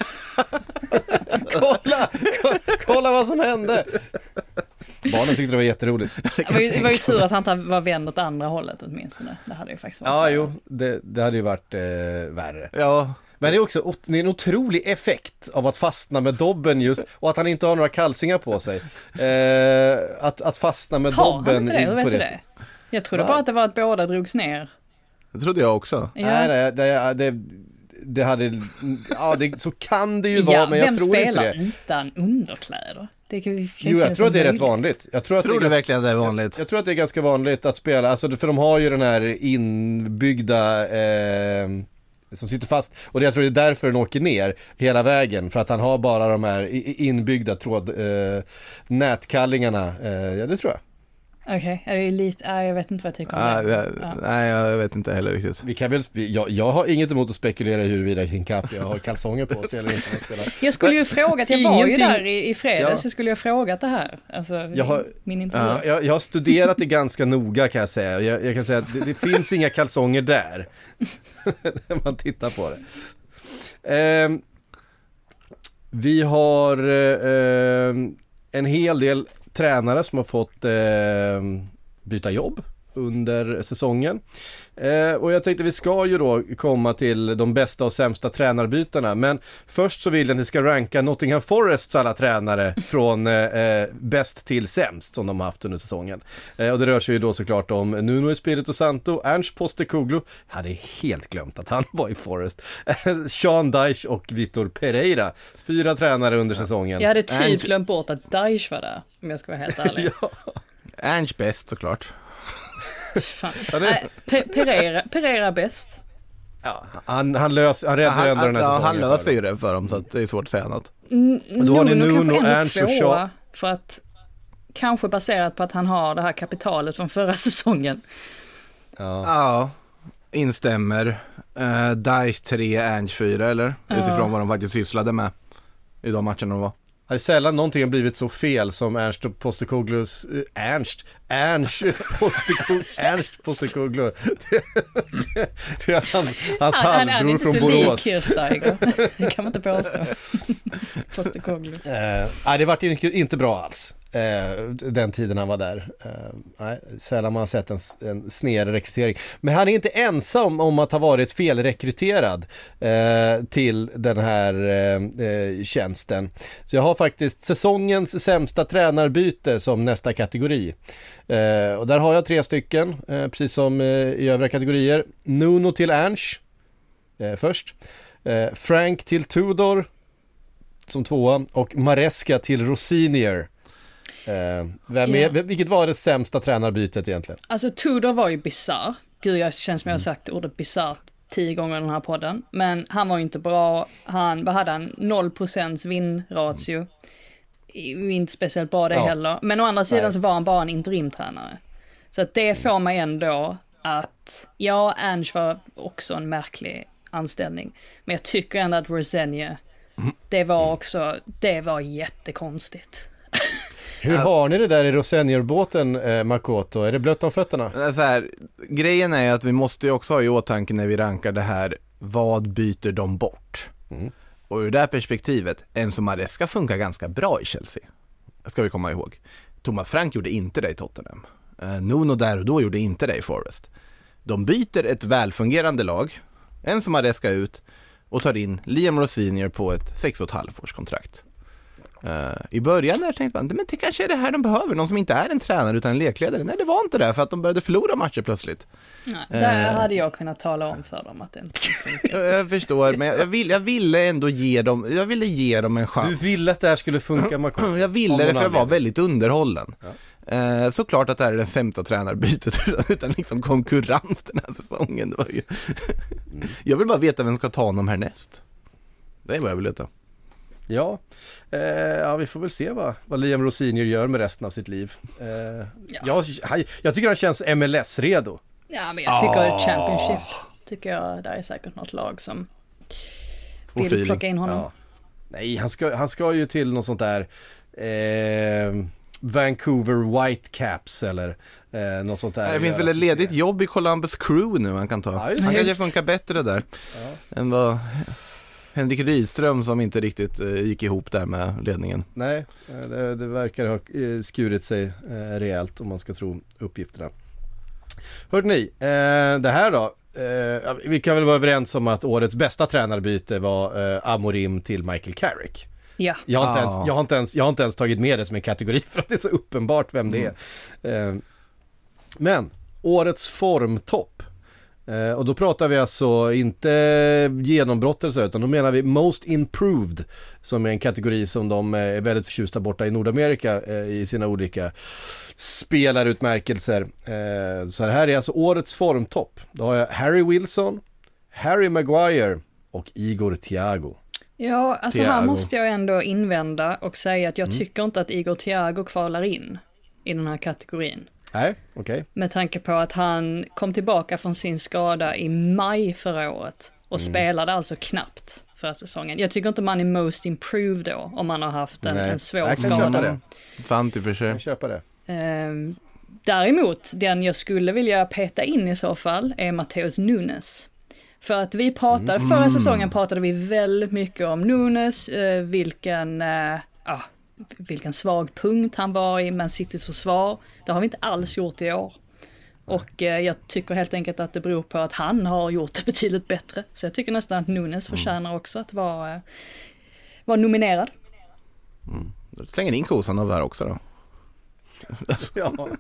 kolla, kolla, kolla vad som hände. Barnen tyckte det var jätteroligt. Det var ju, det var ju tur att han inte var vän åt andra hållet åtminstone. Det hade ju faktiskt varit. Ja, jo, det, det hade ju varit eh, värre. Ja. Men det är också det är en otrolig effekt av att fastna med dobben just, och att han inte har några kalsingar på sig. Eh, att, att fastna med ha, dobben det, in vet på det. det. Jag trodde bara att det var att båda drogs ner. Det trodde jag också. Ja. Nej, det, det, det, det hade, ja, det, så kan det ju vara, ja, men jag tror inte det. Vem spelar utan underkläder? Det kan, kan jo, jag tror att det är rätt vanligt. Jag tror, att tror det är du verkligen att det är vanligt? Jag, jag tror att det är ganska vanligt att spela, alltså, för de har ju den här inbyggda eh, som sitter fast, och det, jag tror det är därför den åker ner hela vägen, för att han har bara de här inbyggda tråd eh, nätkallingarna, eh, ja det tror jag. Okej, okay. Är det lite, äh, jag vet inte vad jag tycker om ah, det. det ja. Nej, jag vet inte heller riktigt. Vi kan väl, jag, jag har inget emot att spekulera huruvida Hinkapie har kalsonger på sig eller inte. Spelar. Jag skulle ju frågat, jag var ju där i, i fredags, ja. Jag skulle ju frågat det här. Alltså, jag har, min intervju. Ja, jag, jag har studerat det ganska noga kan jag säga. Jag, jag kan säga att det, det finns inga kalsonger där. När man tittar på det. Eh, vi har eh, en hel del tränare som har fått eh, byta jobb under säsongen. Eh, och jag tänkte vi ska ju då komma till de bästa och sämsta tränarbytarna, men först så vill jag att ni ska ranka Nottingham Forests alla tränare från eh, bäst till sämst som de har haft under säsongen. Eh, och det rör sig ju då såklart om Nuno Espirito Santo, Ernst Postecoglou, jag hade helt glömt att han var i Forest, Sean Dyche och Vitor Pereira. Fyra tränare under säsongen. Jag hade typ Ernst... glömt bort att Dyche var där, om jag ska vara helt ärlig. ja. Ernst bäst såklart. Fan. Ja, det... Pe- Pereira, Pereira bäst. Ja, han, han, lös, han räddar ändå den här ja, säsongen. Han löser ju det för dem, så att det är svårt att säga något. Mm, då har ni Nuno, Ernst och Shaw. För att, kanske baserat på att han har det här kapitalet från förra säsongen. Ja, ja instämmer. Uh, Dyche tre, Ernst fyra, eller? Ja. Utifrån vad de faktiskt sysslade med i de matcherna de var. Det är sällan någonting har blivit så fel som Ernst och Postecoglou's äh, Ernst Ernst Postecoglou Ernst Postecoglou det, det, det är hans, hans han, halvbror från Borås. Det kan man inte påstå. Postecoglou. Eh, nej, det var inte, inte bra alls. Eh, den tiden han var där. Eh, nej, sällan man har sett en, en sned rekrytering. Men han är inte ensam om att ha varit felrekryterad eh, till den här eh, tjänsten. Så jag har faktiskt säsongens sämsta tränarbyte som nästa kategori. Eh, och där har jag tre stycken, eh, precis som eh, i övriga kategorier. Nuno till Ernst eh, först. Eh, Frank till Tudor som tvåa, och Maresca till Rosinier. Eh, vem yeah. är, vilket var det sämsta tränarbytet egentligen? Alltså Tudor var ju bizarr. Gud, jag känns som jag har sagt ordet bizarr tio gånger i den här podden. Men han var ju inte bra. Han, vad hade han? noll procent vinnratio. Mm. Inte speciellt bra det ja. heller. Men å andra sidan Nej. så var han bara en interimtränare. Så att det får mig ändå att, ja, Ernst var också en märklig anställning. Men jag tycker ändå att Rosenior, det var också, det var jättekonstigt. Hur har ni det där i Rosenjor-båten, eh, Makoto? Är det blött om fötterna? Så här, grejen är att vi måste ju också ha i åtanke när vi rankar det här, vad byter de bort? Mm. Och ur det här perspektivet, Enzo Maresca funkar ganska bra i Chelsea. Det ska vi komma ihåg. Thomas Frank gjorde inte det i Tottenham. Eh, Nuno där och då gjorde inte det i Forest. De byter ett välfungerande lag, Enzo Maresca ut, och tar in Liam Rosenior på ett sex och ett halvt års kontrakt. Uh, I början där tänkte man, men det kanske är det här de behöver, någon som inte är en tränare utan en lekledare. Nej, det var inte det, för att de började förlora matcher plötsligt. Nej, där uh, hade jag kunnat tala om för dem att det inte funkar. Jag förstår, men jag, vill, jag ville ändå ge dem, jag ville ge dem en chans. Du ville att det här skulle funka, Makoto? Jag ville det, för jag var väldigt underhållen. Ja. Uh, såklart att det här är den sämsta tränarbytet utan, utan liksom konkurrens den här säsongen. Det var ju mm. Jag vill bara veta vem ska ta honom härnäst. Det är vad jag vill veta. Ja, eh, ja, vi får väl se vad, vad Liam Rosenior gör med resten av sitt liv. Eh, ja. jag, jag tycker han känns M L S-redo. Ja, men jag tycker oh. Championship, tycker jag, där är säkert något lag som Får vill feeling. plocka in honom. Ja. Nej, han ska, han ska ju till något sånt där eh, Vancouver Whitecaps eller eh, något sånt där. Det finns väl ett ledigt jobb i Columbus Crew nu han kan ta. Ja, han kanske funkar bättre där ja. än vad... Henrik Rydström som inte riktigt eh, gick ihop där med ledningen. Nej, det, det verkar ha eh, skurit sig eh, rejält om man ska tro uppgifterna. Hörde ni, eh, det här då, eh, vi kan väl vara överens om att årets bästa tränarbyte var eh, Amorim till Michael Carrick. Ja. Jag har, inte ah. ens, jag, har inte ens, jag har inte ens tagit med det som en kategori för att det är så uppenbart vem det är. Mm. Eh, men, årets formtopp. Uh, och då pratar vi alltså inte genombrott eller så, utan då menar vi Most Improved, som är en kategori som de är väldigt förtjusta borta i Nordamerika uh, i sina olika spelarutmärkelser. Uh, så här är alltså årets formtopp. Då har jag Harry Wilson, Harry Maguire och Igor Thiago. Ja, alltså Thiago. Här måste jag ändå invända och säga att jag mm. tycker inte att Igor Thiago kvalar in i den här kategorin. Nej, okej. Okay. Med tanke på att han kom tillbaka från sin skada i maj förra året och mm. spelade alltså knappt förra säsongen. Jag tycker inte man är most improved då om man har haft en, en svår jag skada. Köpa det. Sant i och för sig. Jag köper det. Ehm, däremot, den jag skulle vilja peta in i så fall är Mateus Nunes. För att vi pratade, mm. förra säsongen pratade vi väldigt mycket om Nunes, eh, vilken... Eh, ah, vilken svag punkt han var i Man Citys försvar. Det har vi inte alls gjort i år. Och eh, jag tycker helt enkelt att det beror på att han har gjort det betydligt bättre. Så jag tycker nästan att Nunes förtjänar också att vara, eh, vara nominerad. Mm. Då slänger in kosan av här också då. Ja.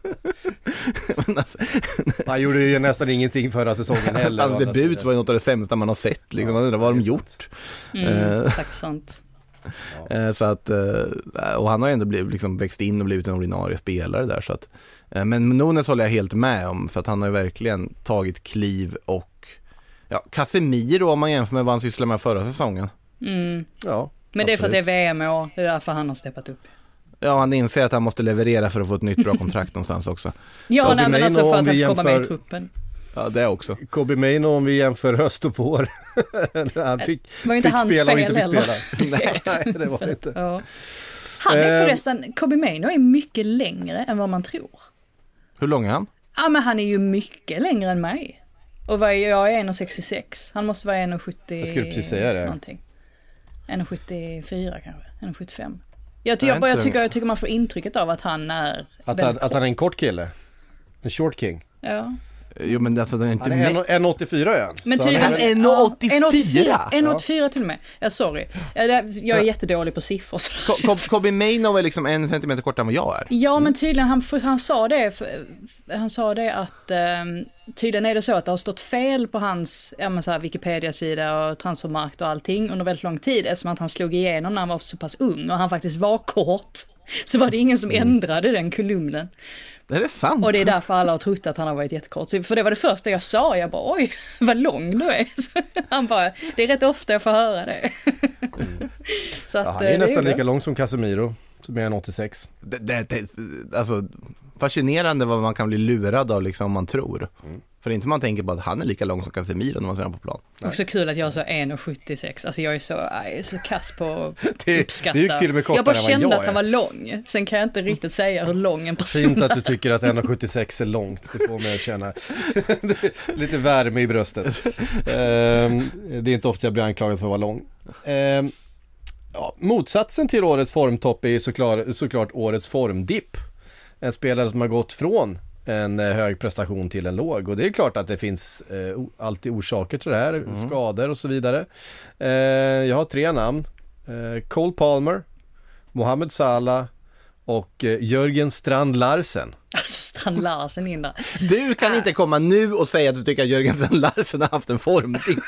Han gjorde ju nästan ingenting förra säsongen heller. Hans debut var ju något av det sämsta man har sett. Liksom. Man undrar vad de gjort. Mm, uh. Faktiskt sant. Ja. Så att, och han har ändå blivit, liksom växt in och blivit en ordinarie spelare där, så att, men Nunes håller jag helt med om, för att han har ju verkligen tagit kliv. Och ja, Casemiro om man jämför med vad han sysslade med förra säsongen. Mm. Ja, men det är för att det är V M år, det är därför han har steppat upp. Ja, han inser att han måste leverera för att få ett nytt bra kontrakt någonstans också. Ja, nej, men alltså för att han jämför... komma med i truppen. Ja, det också. Kobe Maino om vi jämför höst och vår. Han fick, var inte fick hans spela och inte fick heller. spela. Nej, det var inte. Ja. Han är förresten, Kobe Maino är mycket längre än vad man tror. Hur lång är han? Ja, men han är ju mycket längre än mig. Och vad är, jag är en komma sextiosex. Han måste vara en komma sjuttio. Jag skulle precis säga det. Någonting. en komma sjuttiofyra kanske. en komma sjuttiofem. Jag, ty- jag, bara, jag, tycker, jag tycker man får intrycket av att han är... Att han, att han är en kort kille. En short king. Ja. Jo, men alltså, den är inte han är en komma åttiofyra igen. Men tydligen en komma åttiofyra. en komma åttiofyra till och med. Ja, sorry. Jag är ja. jättedålig på siffror. Kobe Maino är liksom en centimeter kortare än vad jag är. Ja, men tydligen han, han sa det han sa det att um, tydligen är det så att det har stått fel på hans ja, men så här, Wikipedia-sida och Transfermarkt och allting under väldigt lång tid, eftersom att han slog igenom när han var så pass ung och han faktiskt var kort. Så var det ingen som ändrade den kolumnen. Det är sant. Och det är därför alla har trott att han har varit jättekort. Så för det var det första jag sa. Jag bara, oj, vad lång du är. Så han bara, det är rätt ofta jag får höra det. Mm. Så att, ja, han är nästan är lika lång som Casemiro. som är en åttiosex. Det, det, det, alltså, fascinerande vad man kan bli lurad av liksom, om man tror. Mm. För inte man tänker på att han är lika lång som Casemiro när man ser honom på plan. Nej. Också kul att jag är så en sjuttiosex. Alltså jag är så, jag är så kass på att det, uppskatta. Det är ju till och med jag bara jag kände jag att han var lång. Sen kan jag inte riktigt säga hur lång en person Fint att du tycker att en sjuttiosex är långt. Det får mig att känna lite värme i bröstet. um, det är inte ofta jag blir anklagad för att vara lång. Um, ja, motsatsen till årets formtopp är ju såklart, såklart årets formdipp. En spelare som har gått från en hög prestation till en låg, och det är klart att det finns eh, alltid orsaker till det här, mm. skador och så vidare. Eh, jag har tre namn. Eh, Cole Palmer, Mohamed Salah och eh, Jörgen Strand Larsen. Alltså Strand Larsen in där. Du kan äh. inte komma nu och säga att du tycker att Jörgen Strand Larsen har haft en formdipp.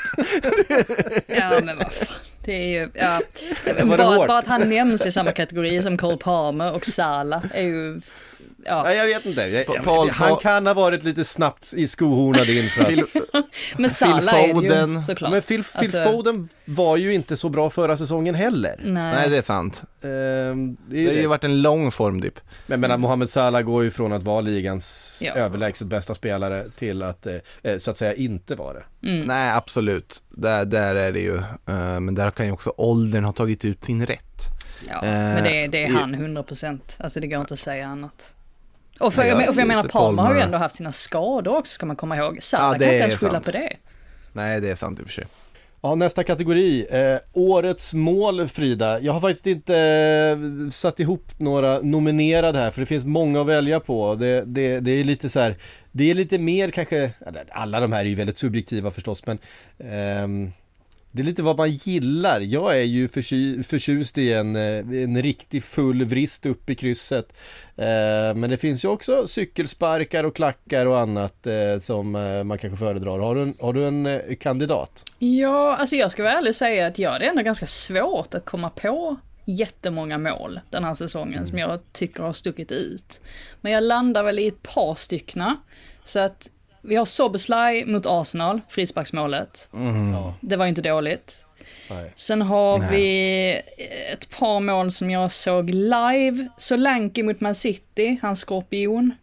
Ja, men vad fan. Det är ju, ja. bara, bara att han nämns i samma kategori som Cole Palmer och Salah är ju... Ja. Nej, jag vet inte. Jag, jag, Paul, han kan ha varit lite snabbt i skohornad in för att... Men Salah är det ju, såklart. Men Phil, Phil alltså... Foden var ju inte så bra förra säsongen heller. Nej, Nej det är sant. Ehm, det, är det har ju varit en lång formdipp. Men menar, Mohamed Salah går ju från att vara ligans ja. överlägset bästa spelare till att eh, så att säga inte vara det. Mm. Nej, absolut. Där, där är det ju. Uh, men där kan ju också åldern ha tagit ut sin rätt. Ja, uh, men det, det är han hundra procent. Alltså det går inte att säga annat. Och för, jag, och för jag menar, Palmer har ju ändå haft sina skador också, ska man komma ihåg. Salah ja, kan inte ens skylla på det. Nej, det är sant i och för sig. Ja, nästa kategori. Eh, årets mål, Frida. Jag har faktiskt inte eh, satt ihop några nominerade här, för det finns många att välja på. Det, det, det är lite så här, det är lite mer kanske, alla de här är ju väldigt subjektiva förstås, men eh, det är lite vad man gillar. Jag är ju förtjust, förtjust i en, en riktig full vrist upp i krysset. Eh, men det finns ju också cykelsparkar och klackar och annat eh, som eh, man kanske föredrar. Har du en, har du en eh, kandidat? Ja, alltså jag ska väl ärligt säga att ja, det är ändå ganska svårt att komma på jättemånga mål den här säsongen mm. som jag tycker har stuckit ut. Men jag landar väl i ett par styckna. Så att vi har Szoboszlai mot Arsenal, frisparksmålet. Mm. Det var ju inte dåligt. Nej. Sen har Nej. vi ett par mål som jag såg live. Solanke mot Man City, hans skorpion.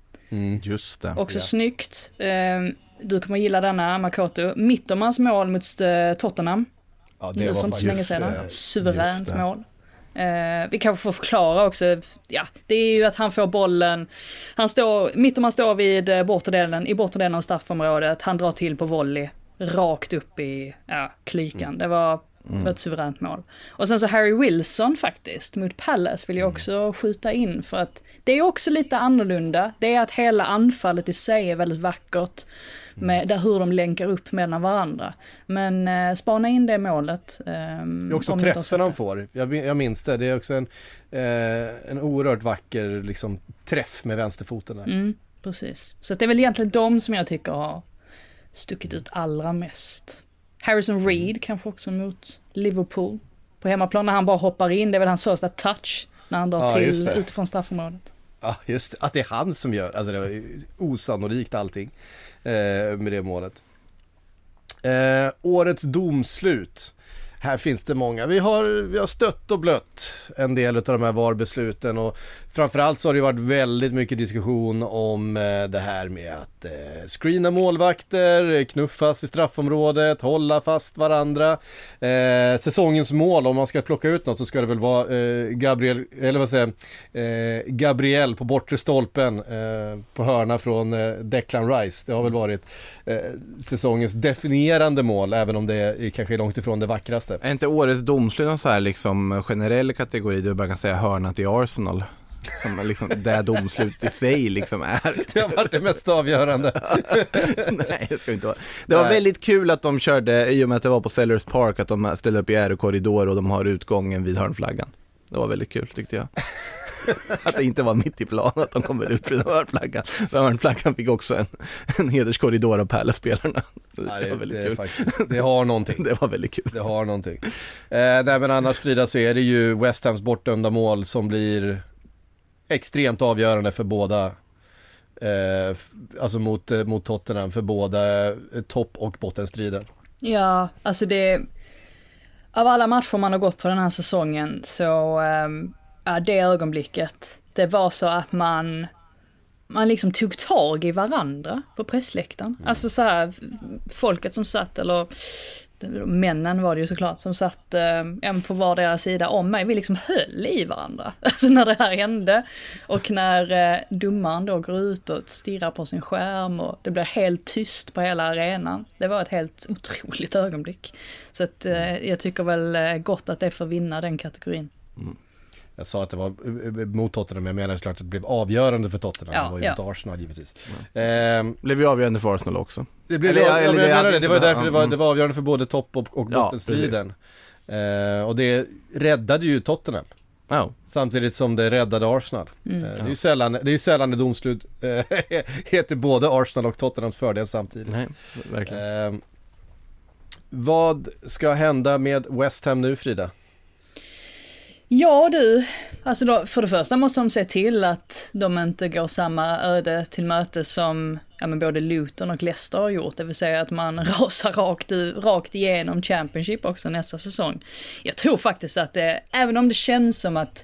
Mm, just det. Också ja. snyggt. Du kommer gilla denna, Makoto. Mittermans mål mot Tottenham. Ja, det var inte så länge sedan. Suveränt mål. Uh, vi kanske får förklara också, ja, det är ju att han får bollen, han står, Mitterman står vid uh, borterdelen, i borterdelen av straffområdet, han drar till på volley, rakt upp i ja, klykan, mm. det var, mm. var ett suveränt mål. Och sen så Harry Wilson faktiskt, mot Palace vill jag också mm. skjuta in, för att det är också lite annorlunda, det är att hela anfallet i sig är väldigt vackert, med där hur de länkar upp mellan varandra. Men eh, spana in det målet. Eh, det är också träffen han får. Jag, jag minns det. Det är också en, eh, en oerhört vacker liksom, träff med vänsterfoten där. Mm, precis. Så det är väl egentligen de som jag tycker har stuckit ut allra mest. Harrison Reed kanske också mot Liverpool. På hemmaplan när han bara hoppar in. Det är väl hans första touch när han drar ja, till utifrån straffområdet. Ja, just det. Att det är han som gör. Alltså det var osannolikt allting. Med det målet. Eh, årets domslut. Här finns det många. Vi har, vi har stött och blött en del av de här V A R-besluten, och framförallt så har det varit väldigt mycket diskussion om eh, det här med att eh, screena målvakter, knuffas i straffområdet, hålla fast varandra. Eh, säsongens mål, om man ska plocka ut något, så ska det väl vara eh, Gabriel, eller vad säger eh, Gabriel på bortre stolpen eh, på hörna från eh, Declan Rice. Det har väl varit eh, säsongens definierande mål, även om det är, kanske är långt ifrån det vackraste. Är inte årets domslut någon så här liksom generell kategori, du bara kan säga hörna till Arsenal? Som liksom det domslut i sig liksom är. Det har varit det mest avgörande. Nej, det ska inte vara. Det var Nej. väldigt kul att de körde, i och med att det var på Sellers Park, att de ställde upp i aerokorridor och de har utgången vid hörnflaggan. Det var väldigt kul tyckte jag. Att det inte var mitt i plan att de kommer ut vid hörnflaggan. För hörnflaggan fick också en, en hederskorridor av Palace-spelarna. Det, ja, det var väldigt det kul. Faktiskt, det har någonting. Det var väldigt kul. Det har någonting. Eh, nej, men annars, Frida, så är det ju West Hams bortdömda mål som blir extremt avgörande för båda, eh, alltså mot, mot Tottenham, för båda eh, topp- och bottenstriden. Ja, alltså det, av alla matcher man har gått på den här säsongen så, um, ja, det ögonblicket, det var så att man man liksom tog tag i varandra på pressläktaren. Mm. Alltså så här, folket som satt, eller männen var det ju såklart, som satt eh, på vardera sida om mig, vi liksom höll i varandra. Alltså när det här hände, och när eh, domaren då går ut och stirrar på sin skärm och det blir helt tyst på hela arenan. Det var ett helt otroligt ögonblick. Så att eh, jag tycker väl gott att det får vinna den kategorin. Mm. Jag sa att det var mot Tottenham, men jag menar såklart att det blev avgörande för Tottenham. Ja, det var ju ja. mot Arsenal givetvis. Ja, eh, blev ju avgörande för Arsenal också. Det, blev, eller, jag, eller, jag menar det, det var ju därför ja, det var, mm. det var avgörande för både topp och, och ja, bottenstriden. Eh, och det räddade ju Tottenham. Ja. Samtidigt som det räddade Arsenal. Mm. Eh, det är ju sällan, det är ju sällan det domslut eh, heter både Arsenal och Tottenhams fördel samtidigt. Nej, verkligen. Eh, vad ska hända med West Ham nu, Frida? Ja du, alltså då, för det första måste de se till att de inte går samma öde till möte som ja, men både Luton och Leicester har gjort, det vill säga att man rasar rakt, rakt igenom Championship också nästa säsong. Jag tror faktiskt att det, även om det känns som att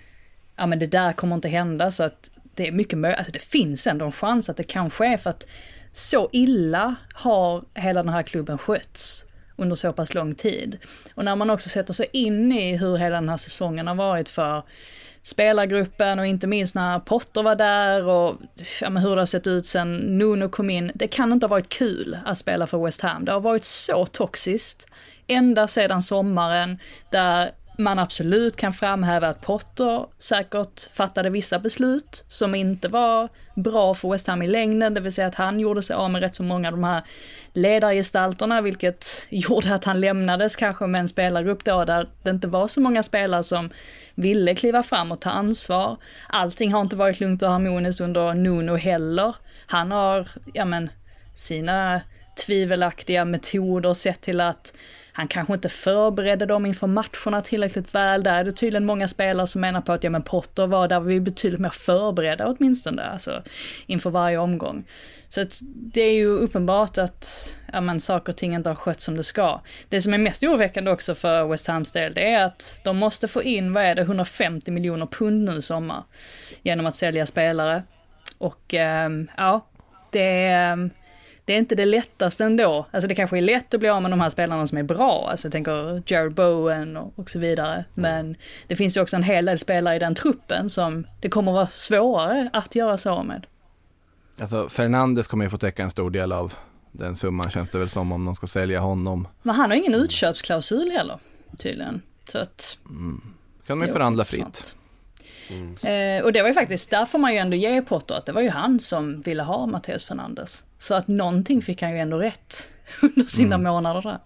ja, men det där kommer inte hända, så att det är mycket möjligt, alltså det finns ändå en chans att det kanske är för att så illa har hela den här klubben skötts under så pass lång tid. Och när man också sätter sig in i hur hela den här säsongen har varit för spelargruppen, och inte minst när Potter var där, och ja, men hur det har sett ut sen Nuno kom in. Det kan inte ha varit kul att spela för West Ham. Det har varit så toxiskt ända sedan sommaren, där man absolut kan framhäva att Potter säkert fattade vissa beslut som inte var bra för West Ham i längden, det vill säga att han gjorde sig av med rätt så många av de här ledargestalterna, vilket gjorde att han lämnades kanske med en spelargrupp då där det inte var så många spelare som ville kliva fram och ta ansvar. Allting har inte varit lugnt och harmoniskt under Nuno heller. Han har, ja men, sina tvivelaktiga metoder sett till att han kanske inte förberedde dem inför matcherna tillräckligt väl. Där är det tydligen många spelare som menar på att ja, men Potter var där vi betydligt mer förberedda åtminstone, alltså inför varje omgång. Så att det är ju uppenbart att ja, men, saker och ting inte har skött som det ska. Det som är mest oroväckande också för West Hams del, det är att de måste få in, vad är det, hundrafemtio miljoner pund nu i sommar genom att sälja spelare. Och ähm, ja, det är... Det är inte det lättaste ändå. Alltså det kanske är lätt att bli av med de här spelarna som är bra. Alltså jag tänker Jared Bowen och, och så vidare. Men det finns ju också en hel del spelare i den truppen som det kommer vara svårare att göra så med. Alltså Fernandes kommer ju få täcka en stor del av den summan, känns det väl som, om de ska sälja honom. Men han har ingen utköpsklausul heller, tydligen. Så att... Mm. Kan man ju förhandla fritt. Mm. Eh, och det var ju faktiskt, där får man ju ändå ge Potter att det var ju han som ville ha Matheus Fernandes. Så att någonting fick han ju ändå rätt under sina mm. månader där.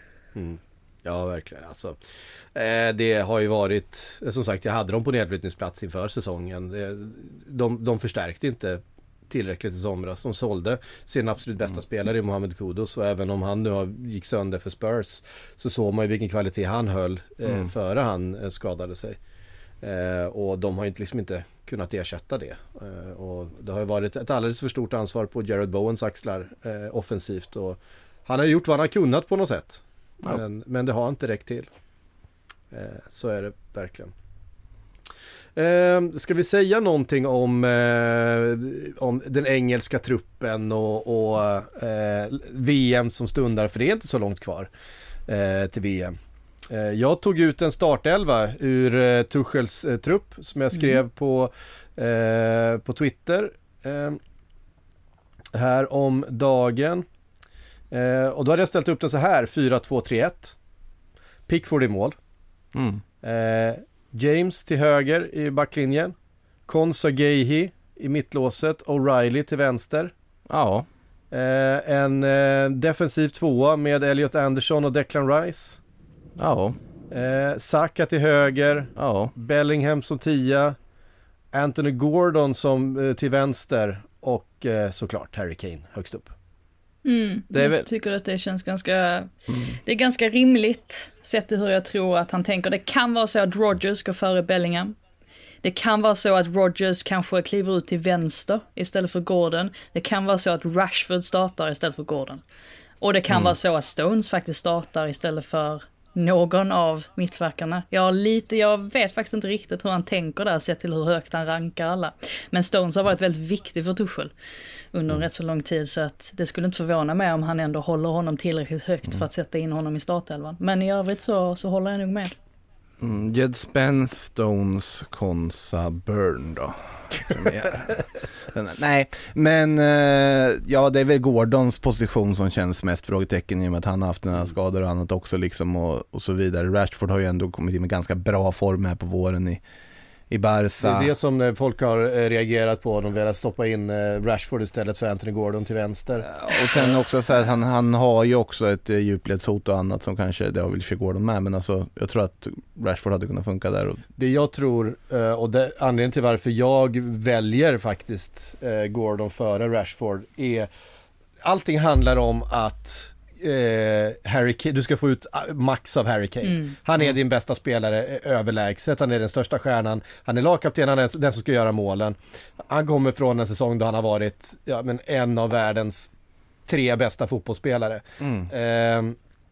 Mm. Ja, verkligen. Alltså, eh, det har ju varit, som sagt, jag hade dem på nedflyttningsplats inför säsongen. Det, de, de förstärkte inte tillräckligt i somras. De sålde sin absolut bästa mm. spelare i Mohamed Kudus, och även om han nu gick sönder för Spurs så såg man ju vilken kvalitet han höll eh, mm. före han eh, skadade sig. Eh, och de har inte, liksom inte kunnat ersätta det. Eh, och det har ju varit ett alldeles för stort ansvar på Jared Bowens axlar eh, offensivt, och han har gjort vad han har kunnat på något sätt. Ja. Men, men det har inte räckt till. Eh, så är det verkligen. Eh, ska vi säga någonting om, eh, om den engelska truppen och, och eh, V M som stundar, för det är inte så långt kvar eh, till V M. Jag tog ut en startelva ur uh, Tuchels uh, trupp som jag skrev mm. på, uh, på Twitter uh, här om dagen. Uh, och då hade jag ställt upp den så här: fyra två tre ett. Pickford i mål. Mm. Uh, James till höger i backlinjen. Konsa Gehi i mittlåset. O'Reilly till vänster. Ja. Uh, en uh, defensiv tvåa med Elliot Anderson och Declan Rice. Ja. Eh, Saka till höger. Ja. Bellingham som tia. Anthony Gordon som eh, till vänster. Och eh, såklart Harry Kane högst upp. Mm, det är väl... Jag tycker att det känns ganska mm. Det är ganska rimligt sett till hur jag tror att han tänker. Det kan vara så att Rodgers går före Bellingham. Det kan vara så att Rodgers kanske kliver ut till vänster istället för Gordon. Det kan vara så att Rashford startar istället för Gordon. Och det kan mm. vara så att Stones faktiskt startar istället för någon av mittbackarna. Jag, lite, jag vet faktiskt inte riktigt hur han tänker där, sett till hur högt han rankar alla. Men Stones har varit väldigt viktig för Tuchel under en rätt så lång tid, så att det skulle inte förvåna mig om han ändå håller honom tillräckligt högt mm. för att sätta in honom i startelvan. Men i övrigt så, så håller jag nog med. Mm, Jed Spence, Stones, Konsa, Burn då. Nej, men eh, ja, det är väl Gordons position som känns mest frågetecken i och med att han har haft några skador och annat också liksom, och, och så vidare. Rashford har ju ändå kommit in med ganska bra form här på våren i, i Barca. Det är det som folk har reagerat på. De vill stoppa in Rashford istället för Anthony Gordon till vänster. Och sen också så att han, han har ju också ett djupledshot och annat som kanske, det har väl för Gordon med, men alltså jag tror att Rashford hade kunnat funka där. Och... Det jag tror, och det, anledningen till varför jag väljer faktiskt Gordon före Rashford är, allting handlar om att Eh, Harry Kane, du ska få ut max av Harry Kane. Mm. Han är mm. din bästa spelare överlägset, han är den största stjärnan, han är lagkapten, han är den som ska göra målen. Han kommer från en säsong då han har varit ja, men en av världens tre bästa fotbollsspelare. Mm. Eh,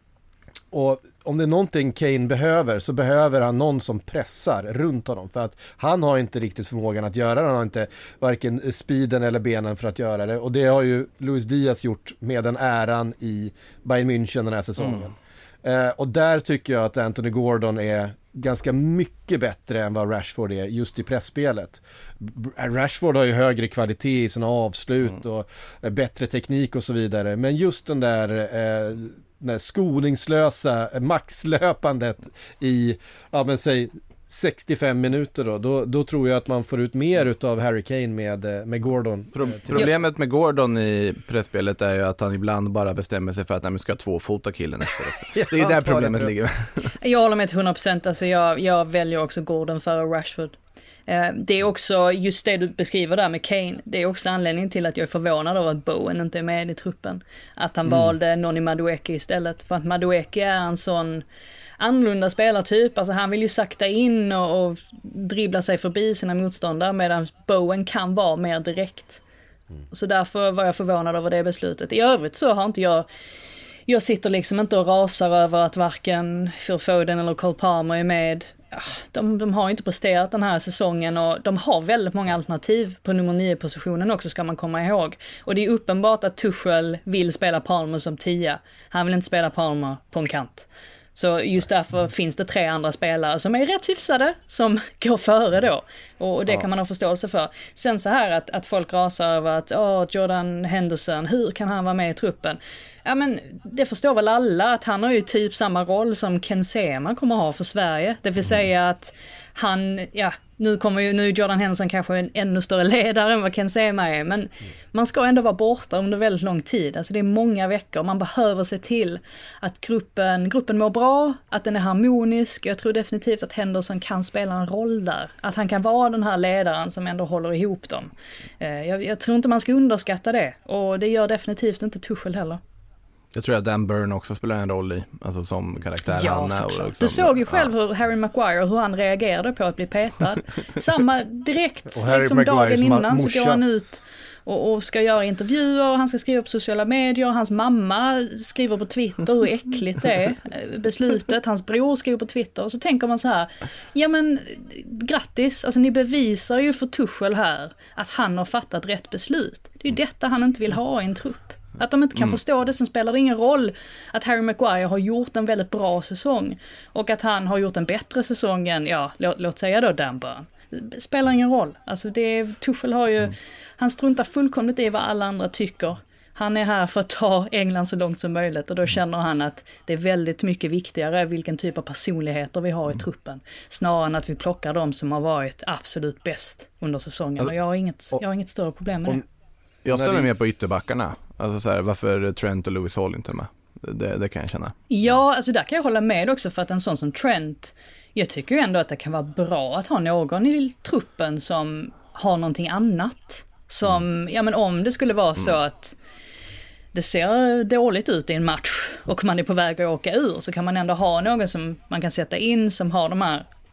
och om det är någonting Kane behöver, så behöver han någon som pressar runt honom, för att han har inte riktigt förmågan att göra det. Han har inte varken speeden eller benen för att göra det, och det har ju Luis Diaz gjort med den äran i Bayern München den här säsongen. Mm. Eh, och där tycker jag att Anthony Gordon är ganska mycket bättre än vad Rashford är just i pressspelet. Rashford har ju högre kvalitet i sina avslut mm. och bättre teknik och så vidare, men just den där eh, den skoningslösa maxlöpandet i, ja men säg sextiofem minuter då, då, då tror jag att man får ut mer utav Harry Kane med, med Gordon. Pro- problemet med Gordon i pressspelet är ju att han ibland bara bestämmer sig för att man ska tvåfota killen efter också. Det är ja, där problemet det ligger. Jag håller med till hundra procent, alltså jag, jag väljer också Gordon före Rashford. Det är också just det du beskriver där med Kane. Det är också anledningen till att jag är förvånad över att Bowen inte är med i truppen. Att han mm. valde Noni Madueke istället. För att Madueke är en sån annorlunda spelartyp. Alltså han vill ju sakta in och, och dribbla sig förbi sina motståndare, medan Bowen kan vara mer direkt. Mm. Så därför var jag förvånad över det beslutet. I övrigt så har inte jag... Jag sitter liksom inte och rasar över att varken Phil Foden eller Cole Palmer är med. De, de har inte presterat den här säsongen, och de har väldigt många alternativ på nummer nio-positionen också, ska man komma ihåg. Och det är uppenbart att Tuchel vill spela Palmer som tia. Han vill inte spela Palmer på en kant. Så just därför finns det tre andra spelare som är rätt hyfsade som går före då. Och det ja. kan man ha förståelse för. Sen så här att, att folk rasar över att åh, Jordan Henderson, hur kan han vara med i truppen? Ja, men det förstår väl alla att han har ju typ samma roll som Ken Sema kommer ha för Sverige. Det vill säga att han, ja, nu kommer ju nu Jordan Henderson kanske en ännu större ledare än vad Ken Sema är, men man ska ändå vara borta under väldigt lång tid. Alltså det är många veckor. Man behöver se till att gruppen, gruppen mår bra, att den är harmonisk. Jag tror definitivt att Henderson kan spela en roll där. Att han kan vara den här ledaren som ändå håller ihop dem. Jag, jag tror inte man ska underskatta det, och det gör definitivt inte Tuchel heller. Jag tror att Dan Burn också spelar en roll i, alltså som karaktär. Ja, Hanna såklart. Och liksom, du såg ju själv ja. hur Harry Maguire, hur han reagerade på att bli petad. Samma direkt, liksom dagen innan så går han ut och, och ska göra intervjuer, han ska skriva på sociala medier, hans mamma skriver på Twitter hur äckligt det är, beslutet, hans bror skriver på Twitter, och så tänker man så här, ja men grattis, alltså ni bevisar ju för Tuchel här att han har fattat rätt beslut. Det är ju detta han inte vill ha i en trupp. Att de inte kan mm. förstå det, sen spelar det ingen roll att Harry Maguire har gjort en väldigt bra säsong och att han har gjort en bättre säsong än, ja, låt, låt säga då Dan Burn. Det spelar ingen roll. Alltså det, Tuchel har ju, mm. han struntar fullkomligt i vad alla andra tycker. Han är här för att ta England så långt som möjligt, och då känner han att det är väldigt mycket viktigare vilken typ av personligheter vi har i truppen, snarare än att vi plockar dem som har varit absolut bäst under säsongen. Och jag har inget, jag har inget större problem med det. Jag ställer med på ytterbackarna. Alltså så här, varför Trent och Lewis Hall inte är med? Det, det kan jag känna. Ja, alltså där kan jag hålla med också, för att en sån som Trent, jag tycker ju ändå att det kan vara bra att ha någon i truppen som har någonting annat. Som, mm. ja men om det skulle vara så mm. att det ser dåligt ut i en match och man är på väg att åka ur, så kan man ändå ha någon som man kan sätta in som har de här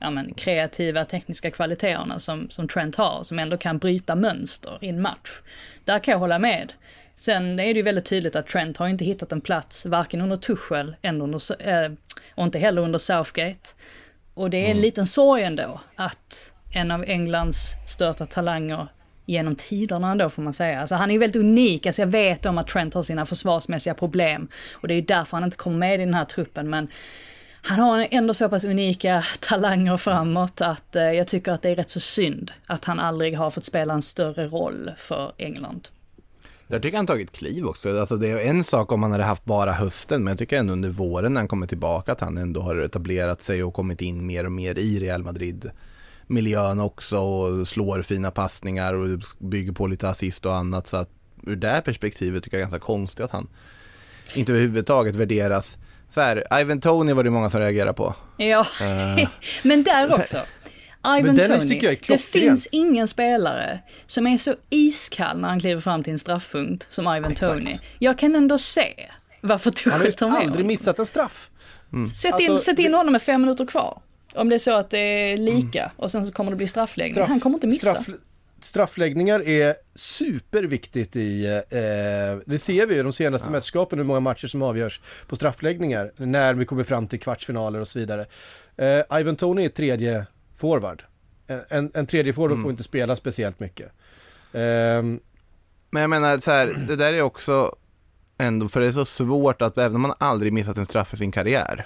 ja, men, kreativa tekniska kvaliteterna som, som Trent har, som ändå kan bryta mönster i en match. Där kan jag hålla med. Sen är det ju väldigt tydligt att Trent har inte hittat en plats, varken under Tuchel under, äh, och inte heller under Southgate. Och det är en mm. liten sorg ändå att en av Englands största talanger genom tiderna ändå, får man säga. Alltså han är ju väldigt unik. Alltså jag vet om att Trent har sina försvarsmässiga problem och det är ju därför han inte kommer med i den här truppen, men han har ändå så pass unika talanger framåt att eh, jag tycker att det är rätt så synd att han aldrig har fått spela en större roll för England. Jag tycker han tagit kliv också. Alltså det är en sak om han hade haft bara hösten, men jag tycker ändå under våren när han kommer tillbaka att han ändå har etablerat sig och kommit in mer och mer i Real Madrid miljön också och slår fina passningar och bygger på lite assist och annat, så att ur det här perspektivet tycker jag det är ganska konstigt att han inte överhuvudtaget värderas. Så här, Ivan Toney var det många som reagerar på. Ja, uh. men där också. Ivan Toney, det finns ingen spelare som är så iskall när han kliver fram till en straffpunkt som Ivan Exakt. Toney. Jag kan ändå se varför Tuchel tar med. Han har aldrig missat en straff. Mm. Sätt, in, alltså, sätt in honom med fem minuter kvar. Om det är så att det är lika mm. och sen så kommer det bli straffläggning. Straff, han kommer inte missa. Straff, straffläggningar är superviktigt i, eh, det ser vi ju de senaste ja. mästerskapen, hur många matcher som avgörs på straffläggningar när vi kommer fram till kvartsfinaler och så vidare. Eh, Ivan Toney är tredje forward. En, en tredje forward mm. får inte spela speciellt mycket. Eh, Men jag menar så här, det där är också ändå, för det är så svårt att även om man aldrig missat en straff i sin karriär,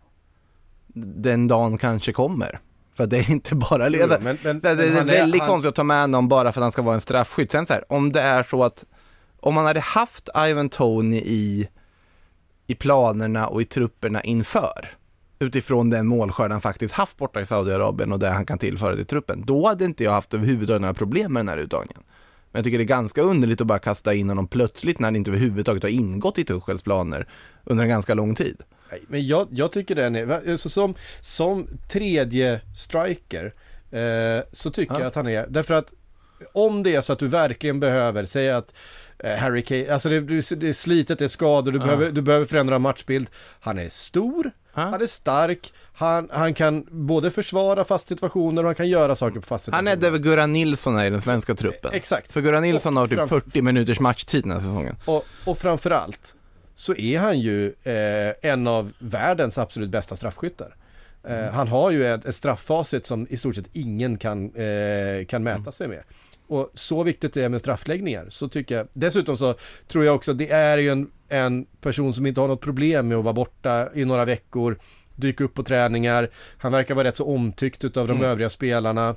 den dagen kanske kommer. För det är inte bara leda. Men, men, det, det, det är väldigt han... konstigt att ta med någon bara för att han ska vara en straffskytt. Sen så här, om det är så att om man hade haft Ivan Toney i, i planerna och i trupperna inför, utifrån den målskörd han faktiskt haft borta i Saudiarabien och det han kan tillföra till truppen, då hade inte jag haft överhuvudtaget några problem med den här uttagningen. Men jag tycker det är ganska underligt att bara kasta in honom plötsligt när han inte överhuvudtaget har ingått i Tuchels planer under en ganska lång tid. Nej, men jag, jag tycker den är alltså som, som tredje striker eh, så tycker ja. jag att han är, därför att om det är så att du verkligen behöver säga att eh, Harry Kane, alltså det, det är slitet, det är skador, du, ja. behöver, du behöver förändra matchbild, han är stor, ja. han är stark, han, han kan både försvara fast situationer och han kan göra saker på fast situationer. Han är David Göran Nilsson i den svenska truppen. Exakt. Så Göran Nilsson och har typ framf- fyrtio minuters matchtid den här säsongen. Och, och framförallt så är han ju eh, en av världens absolut bästa straffskyttar. Eh, mm. Han har ju ett, ett strafffacit som i stort sett ingen kan, eh, kan mäta mm. sig med. Och så viktigt det är med straffläggningar, så tycker jag. Dessutom så tror jag också att det är ju en, en person som inte har något problem med att vara borta i några veckor, dyka upp på träningar. Han verkar vara rätt så omtyckt utav de mm. övriga spelarna.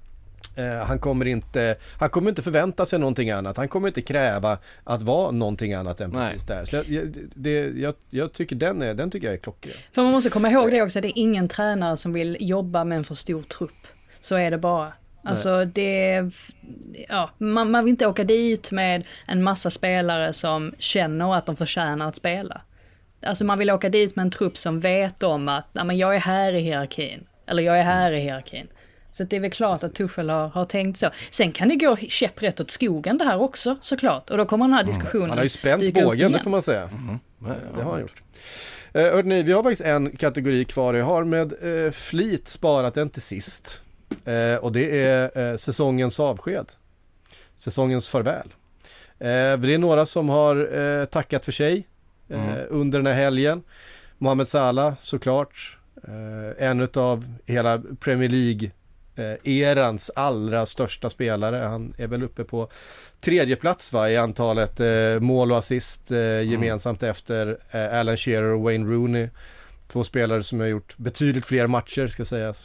Uh, han kommer inte han kommer inte förvänta sig någonting annat. Han kommer inte kräva att vara någonting annat än Nej. precis där. Så jag, jag, det, jag, jag tycker den, är, den tycker jag är klockren. För man måste komma ihåg det också, att det är ingen tränare som vill jobba med en för stor trupp. Så är det bara. Alltså det, ja, man, man vill inte åka dit med en massa spelare som känner att de förtjänar att spela. Alltså man vill åka dit med en trupp som vet om att ja, men jag är här i hierarkin. Eller jag är här i hierarkin. Så det är väl klart att Tuchel har, har tänkt så. Sen kan det gå käpprätt åt skogen det här också, såklart. Och då kommer den här diskussionen. Han har ju spänt bågen, det får man säga. Mm. Ja, det har han gjort. Eh, hörni, vi har faktiskt en kategori kvar. Jag har med eh, flit sparat den till sist. Eh, och det är eh, säsongens avsked. Säsongens farväl. Eh, det är några som har eh, tackat för sig eh, mm. under den här helgen. Mohamed Salah, såklart. Eh, en utav hela Premier League erans allra största spelare. Han är väl uppe på tredje plats va, i antalet eh, mål och assist eh, gemensamt mm. efter eh, Alan Shearer och Wayne Rooney. Två spelare som har gjort betydligt fler matcher, ska sägas.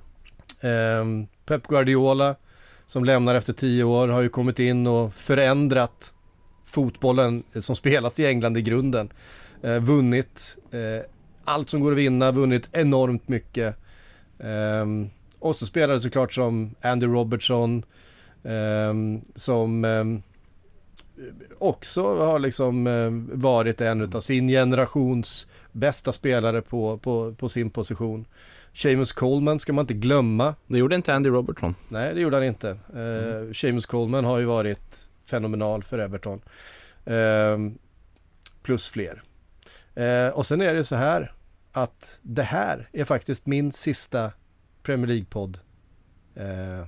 Eh, Pep Guardiola som lämnar efter tio år har ju kommit in och förändrat fotbollen som spelas i England i grunden. Eh, vunnit eh, allt som går att vinna, vunnit enormt mycket. Eh, Och så spelare såklart som Andy Robertson um, som um, också har liksom um, varit en av sin generations bästa spelare på, på, på sin position. Seamus Coleman ska man inte glömma. Det gjorde inte Andy Robertson. Nej, det gjorde han inte. Uh, mm. Seamus Coleman har ju varit fenomenal för Everton. Uh, plus fler. Uh, och sen är det så här att det här är faktiskt min sista Premier League-podd. Eh,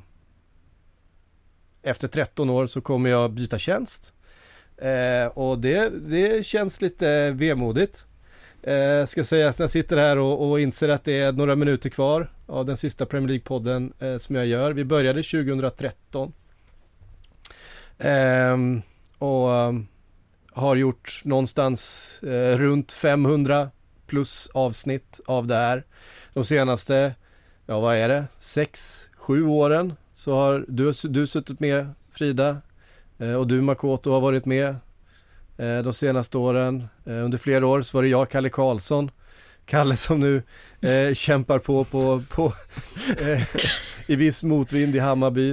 efter tretton år så kommer jag byta tjänst. Eh, och det, det känns lite vemodigt. Eh, ska sägas när jag sitter här och, och inser att det är några minuter kvar av den sista Premier League-podden eh, som jag gör. Vi började tjugohundratretton. Eh, och um, har gjort någonstans eh, runt femhundra plus avsnitt av det här. De senaste, ja vad är det, sex, sju åren så har du, du suttit med, Frida, eh, och du Makoto har varit med eh, de senaste åren. Eh, under flera år så var det jag, Kalle Karlsson. Kalle som nu eh, kämpar på, på, på eh, i viss motvind i Hammarby.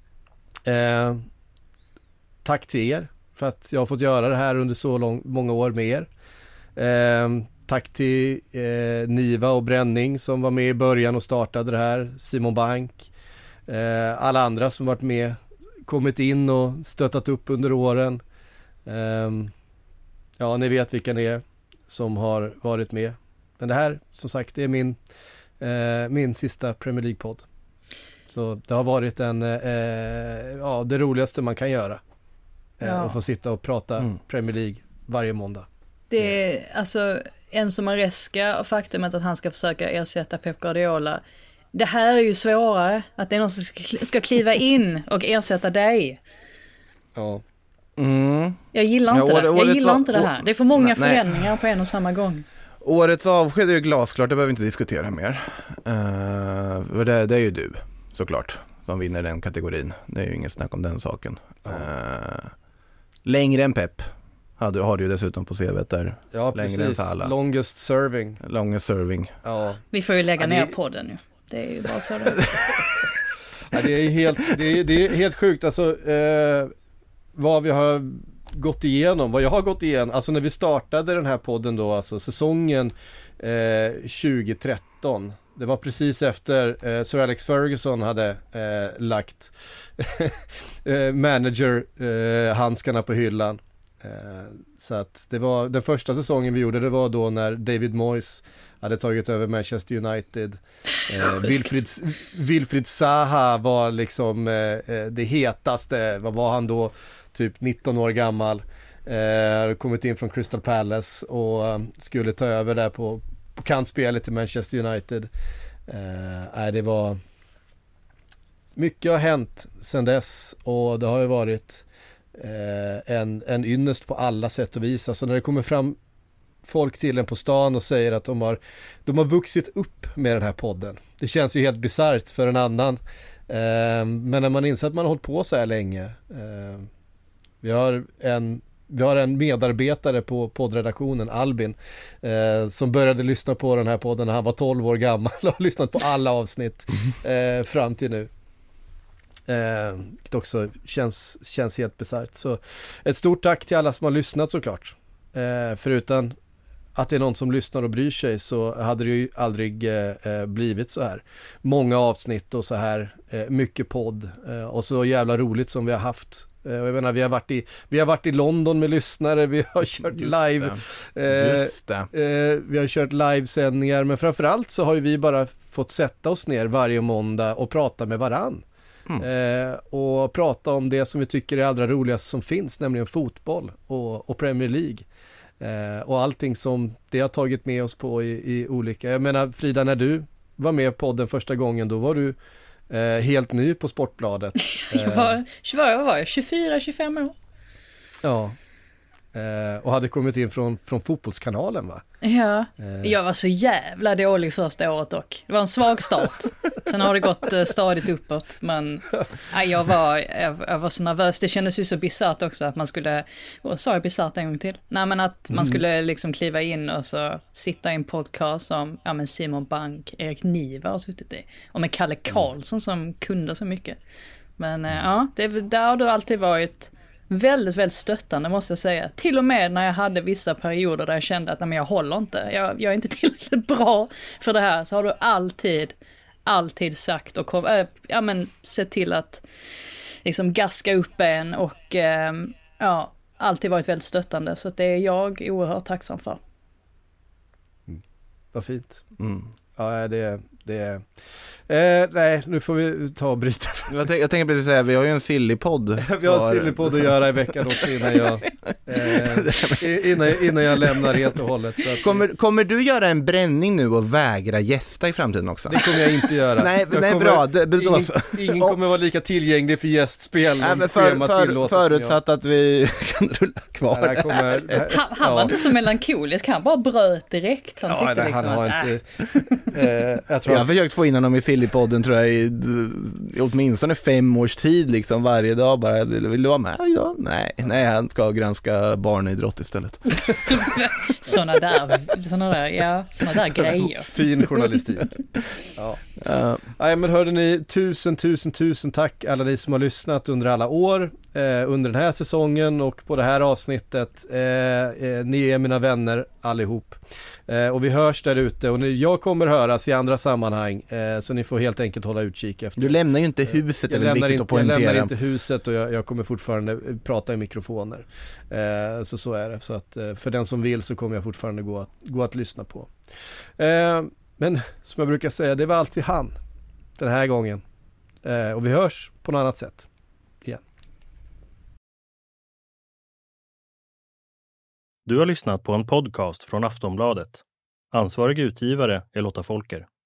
Eh, tack till er för att jag har fått göra det här under så lång, många år med er. Eh, tack till eh, Niva och Bränning som var med i början och startade det här. Simon Bank. Eh, alla andra som varit med, kommit in och stöttat upp under åren. Eh, ja, ni vet vilka ni är som har varit med. Men det här, som sagt, det är min, eh, min sista Premier League-podd. Så det har varit en, eh, ja, det roligaste man kan göra. Eh, Ja. Och få sitta och prata Mm. Premier League varje måndag. Det är alltså Enzo Maresca och faktumet att han ska försöka ersätta Pep Guardiola. Det här är ju svårare, att det är någon som ska- ska kliva in och ersätta dig. Ja. Mm. Jag gillar Ja, inte året- det. Jag året gillar var- inte det här. Det är för många Nej. förändringar på en och samma gång. Årets avsked är ju glasklart, det behöver vi inte diskutera mer. Uh, för det, det är ju du, såklart, som vinner den kategorin. Det är ju inget snack om den saken. Ja. Uh, längre än Pep hade, har du ju dessutom på C V:t där. Ja, Längre än precis. Salah. Longest serving. Långa serving. Ja. Vi får ju lägga Ja, det- ner podden nu. Det är ju bara så det Ja, det är helt, det är, det är helt sjukt alltså eh, vad vi har gått igenom, vad jag har gått igenom, alltså när vi startade den här podden då, alltså säsongen eh, tjugohundratretton, det var precis efter eh, Sir Alex Ferguson hade eh, lagt eh, manager eh, handskarna på hyllan. Eh, så att det var den första säsongen vi gjorde, det var då när David Moyes hade tagit över Manchester United. Eh, Wilfried, Wilfried Zaha var liksom eh, det hetaste, vad var han då, typ nitton år gammal, eh, kommit in från Crystal Palace och eh, skulle ta över där på, på kantspelet i Manchester United. Eh, det var mycket har hänt sedan dess och det har ju varit eh, en, en ynnest på alla sätt och vis. Alltså när det kommer fram folk till en på stan och säger att de har, de har vuxit upp med den här podden. Det känns ju helt bizarrt för en annan. Eh, men när man inser att man har hållit på så här länge. Eh, vi har en Vi har en medarbetare på poddredaktionen, Albin, eh, som började lyssna på den här podden när han var tolv år gammal och har lyssnat på alla avsnitt eh, fram till nu. Eh, det också känns, känns helt bizarrt. Så ett stort tack till alla som har lyssnat såklart. Eh, förutom att det är någon som lyssnar och bryr sig så hade det ju aldrig eh, blivit så här. Många avsnitt och så här, eh, mycket podd eh, och så jävla roligt som vi har haft. Eh, jag menar, vi har varit i, vi har varit i London med lyssnare, vi har kört Just live. det. Eh, Just det. Eh, vi har kört livesändningar, men framförallt så har ju vi bara fått sätta oss ner varje måndag och prata med varann. Mm. Eh, och prata om det som vi tycker är allra roligast som finns, nämligen fotboll och, och Premier League. Eh, och allting som det har tagit med oss på i, i olika, jag menar Frida, när du var med på podden första gången, då var du eh, helt ny på Sportbladet. Jag var, vad var jag, tjugofyra tjugofem år. Ja. Eh, och hade kommit in från, från fotbollskanalen, va? Ja, Eh, jag var så jävla dålig första året dock. Det var en svag start. Sen har det gått eh, stadigt uppåt. Men nej, jag, var, jag, jag var så nervös. Det kändes ju så bisarrt också att man skulle, och sa jag bisarrt en gång till? Nej, men att man skulle liksom kliva in och så sitta i en podcast som ja, men Simon Bank, Erik Niva har suttit i. Och med Kalle Karlsson som kunde så mycket. Men eh, ja, det, där har du alltid varit väldigt, väldigt stöttande måste jag säga. Till och med när jag hade vissa perioder där jag kände att nej, men jag håller inte. Jag, jag är inte tillräckligt bra för det här. Så har du alltid, alltid sagt och kom, äh, ja, men, se till att liksom gaska upp en och äh, ja, alltid varit väldigt stöttande. Så att det är jag oerhört tacksam för. Vad fint. Mm. Ja, det, det Eh, nej, nu får vi ta och bryta. Jag, tänk, jag tänker precis säga, vi har ju en sillypodd. Vi har en sillypodd att göra i veckan också innan jag, eh, innan, innan jag lämnar helt och hållet. Så att, kommer, kommer du göra en bränning nu och vägra gästa i framtiden också? det kommer jag inte göra. Nej, jag nej kommer, bra. Det, det, ingen, ingen kommer vara lika tillgänglig för gästspel. Nej, men för, för, förutsatt att vi kan rulla kvar. Nej, kommer, här, han han ja. var inte så melankolisk, han bara bröt direkt. Han ja, tyckte nej, liksom han har att, inte, eh, jag tror jag har försökt få in honom i Sillypodden tror jag i, i åtminstone fem års tid liksom varje dag bara, vill du vara med? Ja, nej, nej, han ska granska barnidrott istället. såna där, såna där, ja, såna där grejer. Fin journalistik. Ja. Uh. Nej, men hörde ni, tusen, tusen, tusen tack alla ni som har lyssnat under alla år, eh, under den här säsongen och på det här avsnittet. Eh, eh, ni är mina vänner allihop. Eh, och vi hörs där ute och jag kommer höras i andra sammanhang, eh, så ni får helt enkelt hålla utkik efter. Du lämnar ju inte huset, jag eller lämnar, viktigt inte, att jag poängtera. lämnar inte huset och jag, jag kommer fortfarande prata i mikrofoner. Eh, så så är det. Så att, eh, för den som vill så kommer jag fortfarande gå att, gå att lyssna på. Eh, men som jag brukar säga, det var allt vi hann den här gången. Eh, och vi hörs på något annat sätt igen. Du har lyssnat på en podcast från Aftonbladet. Ansvarig utgivare är Lotta Folker.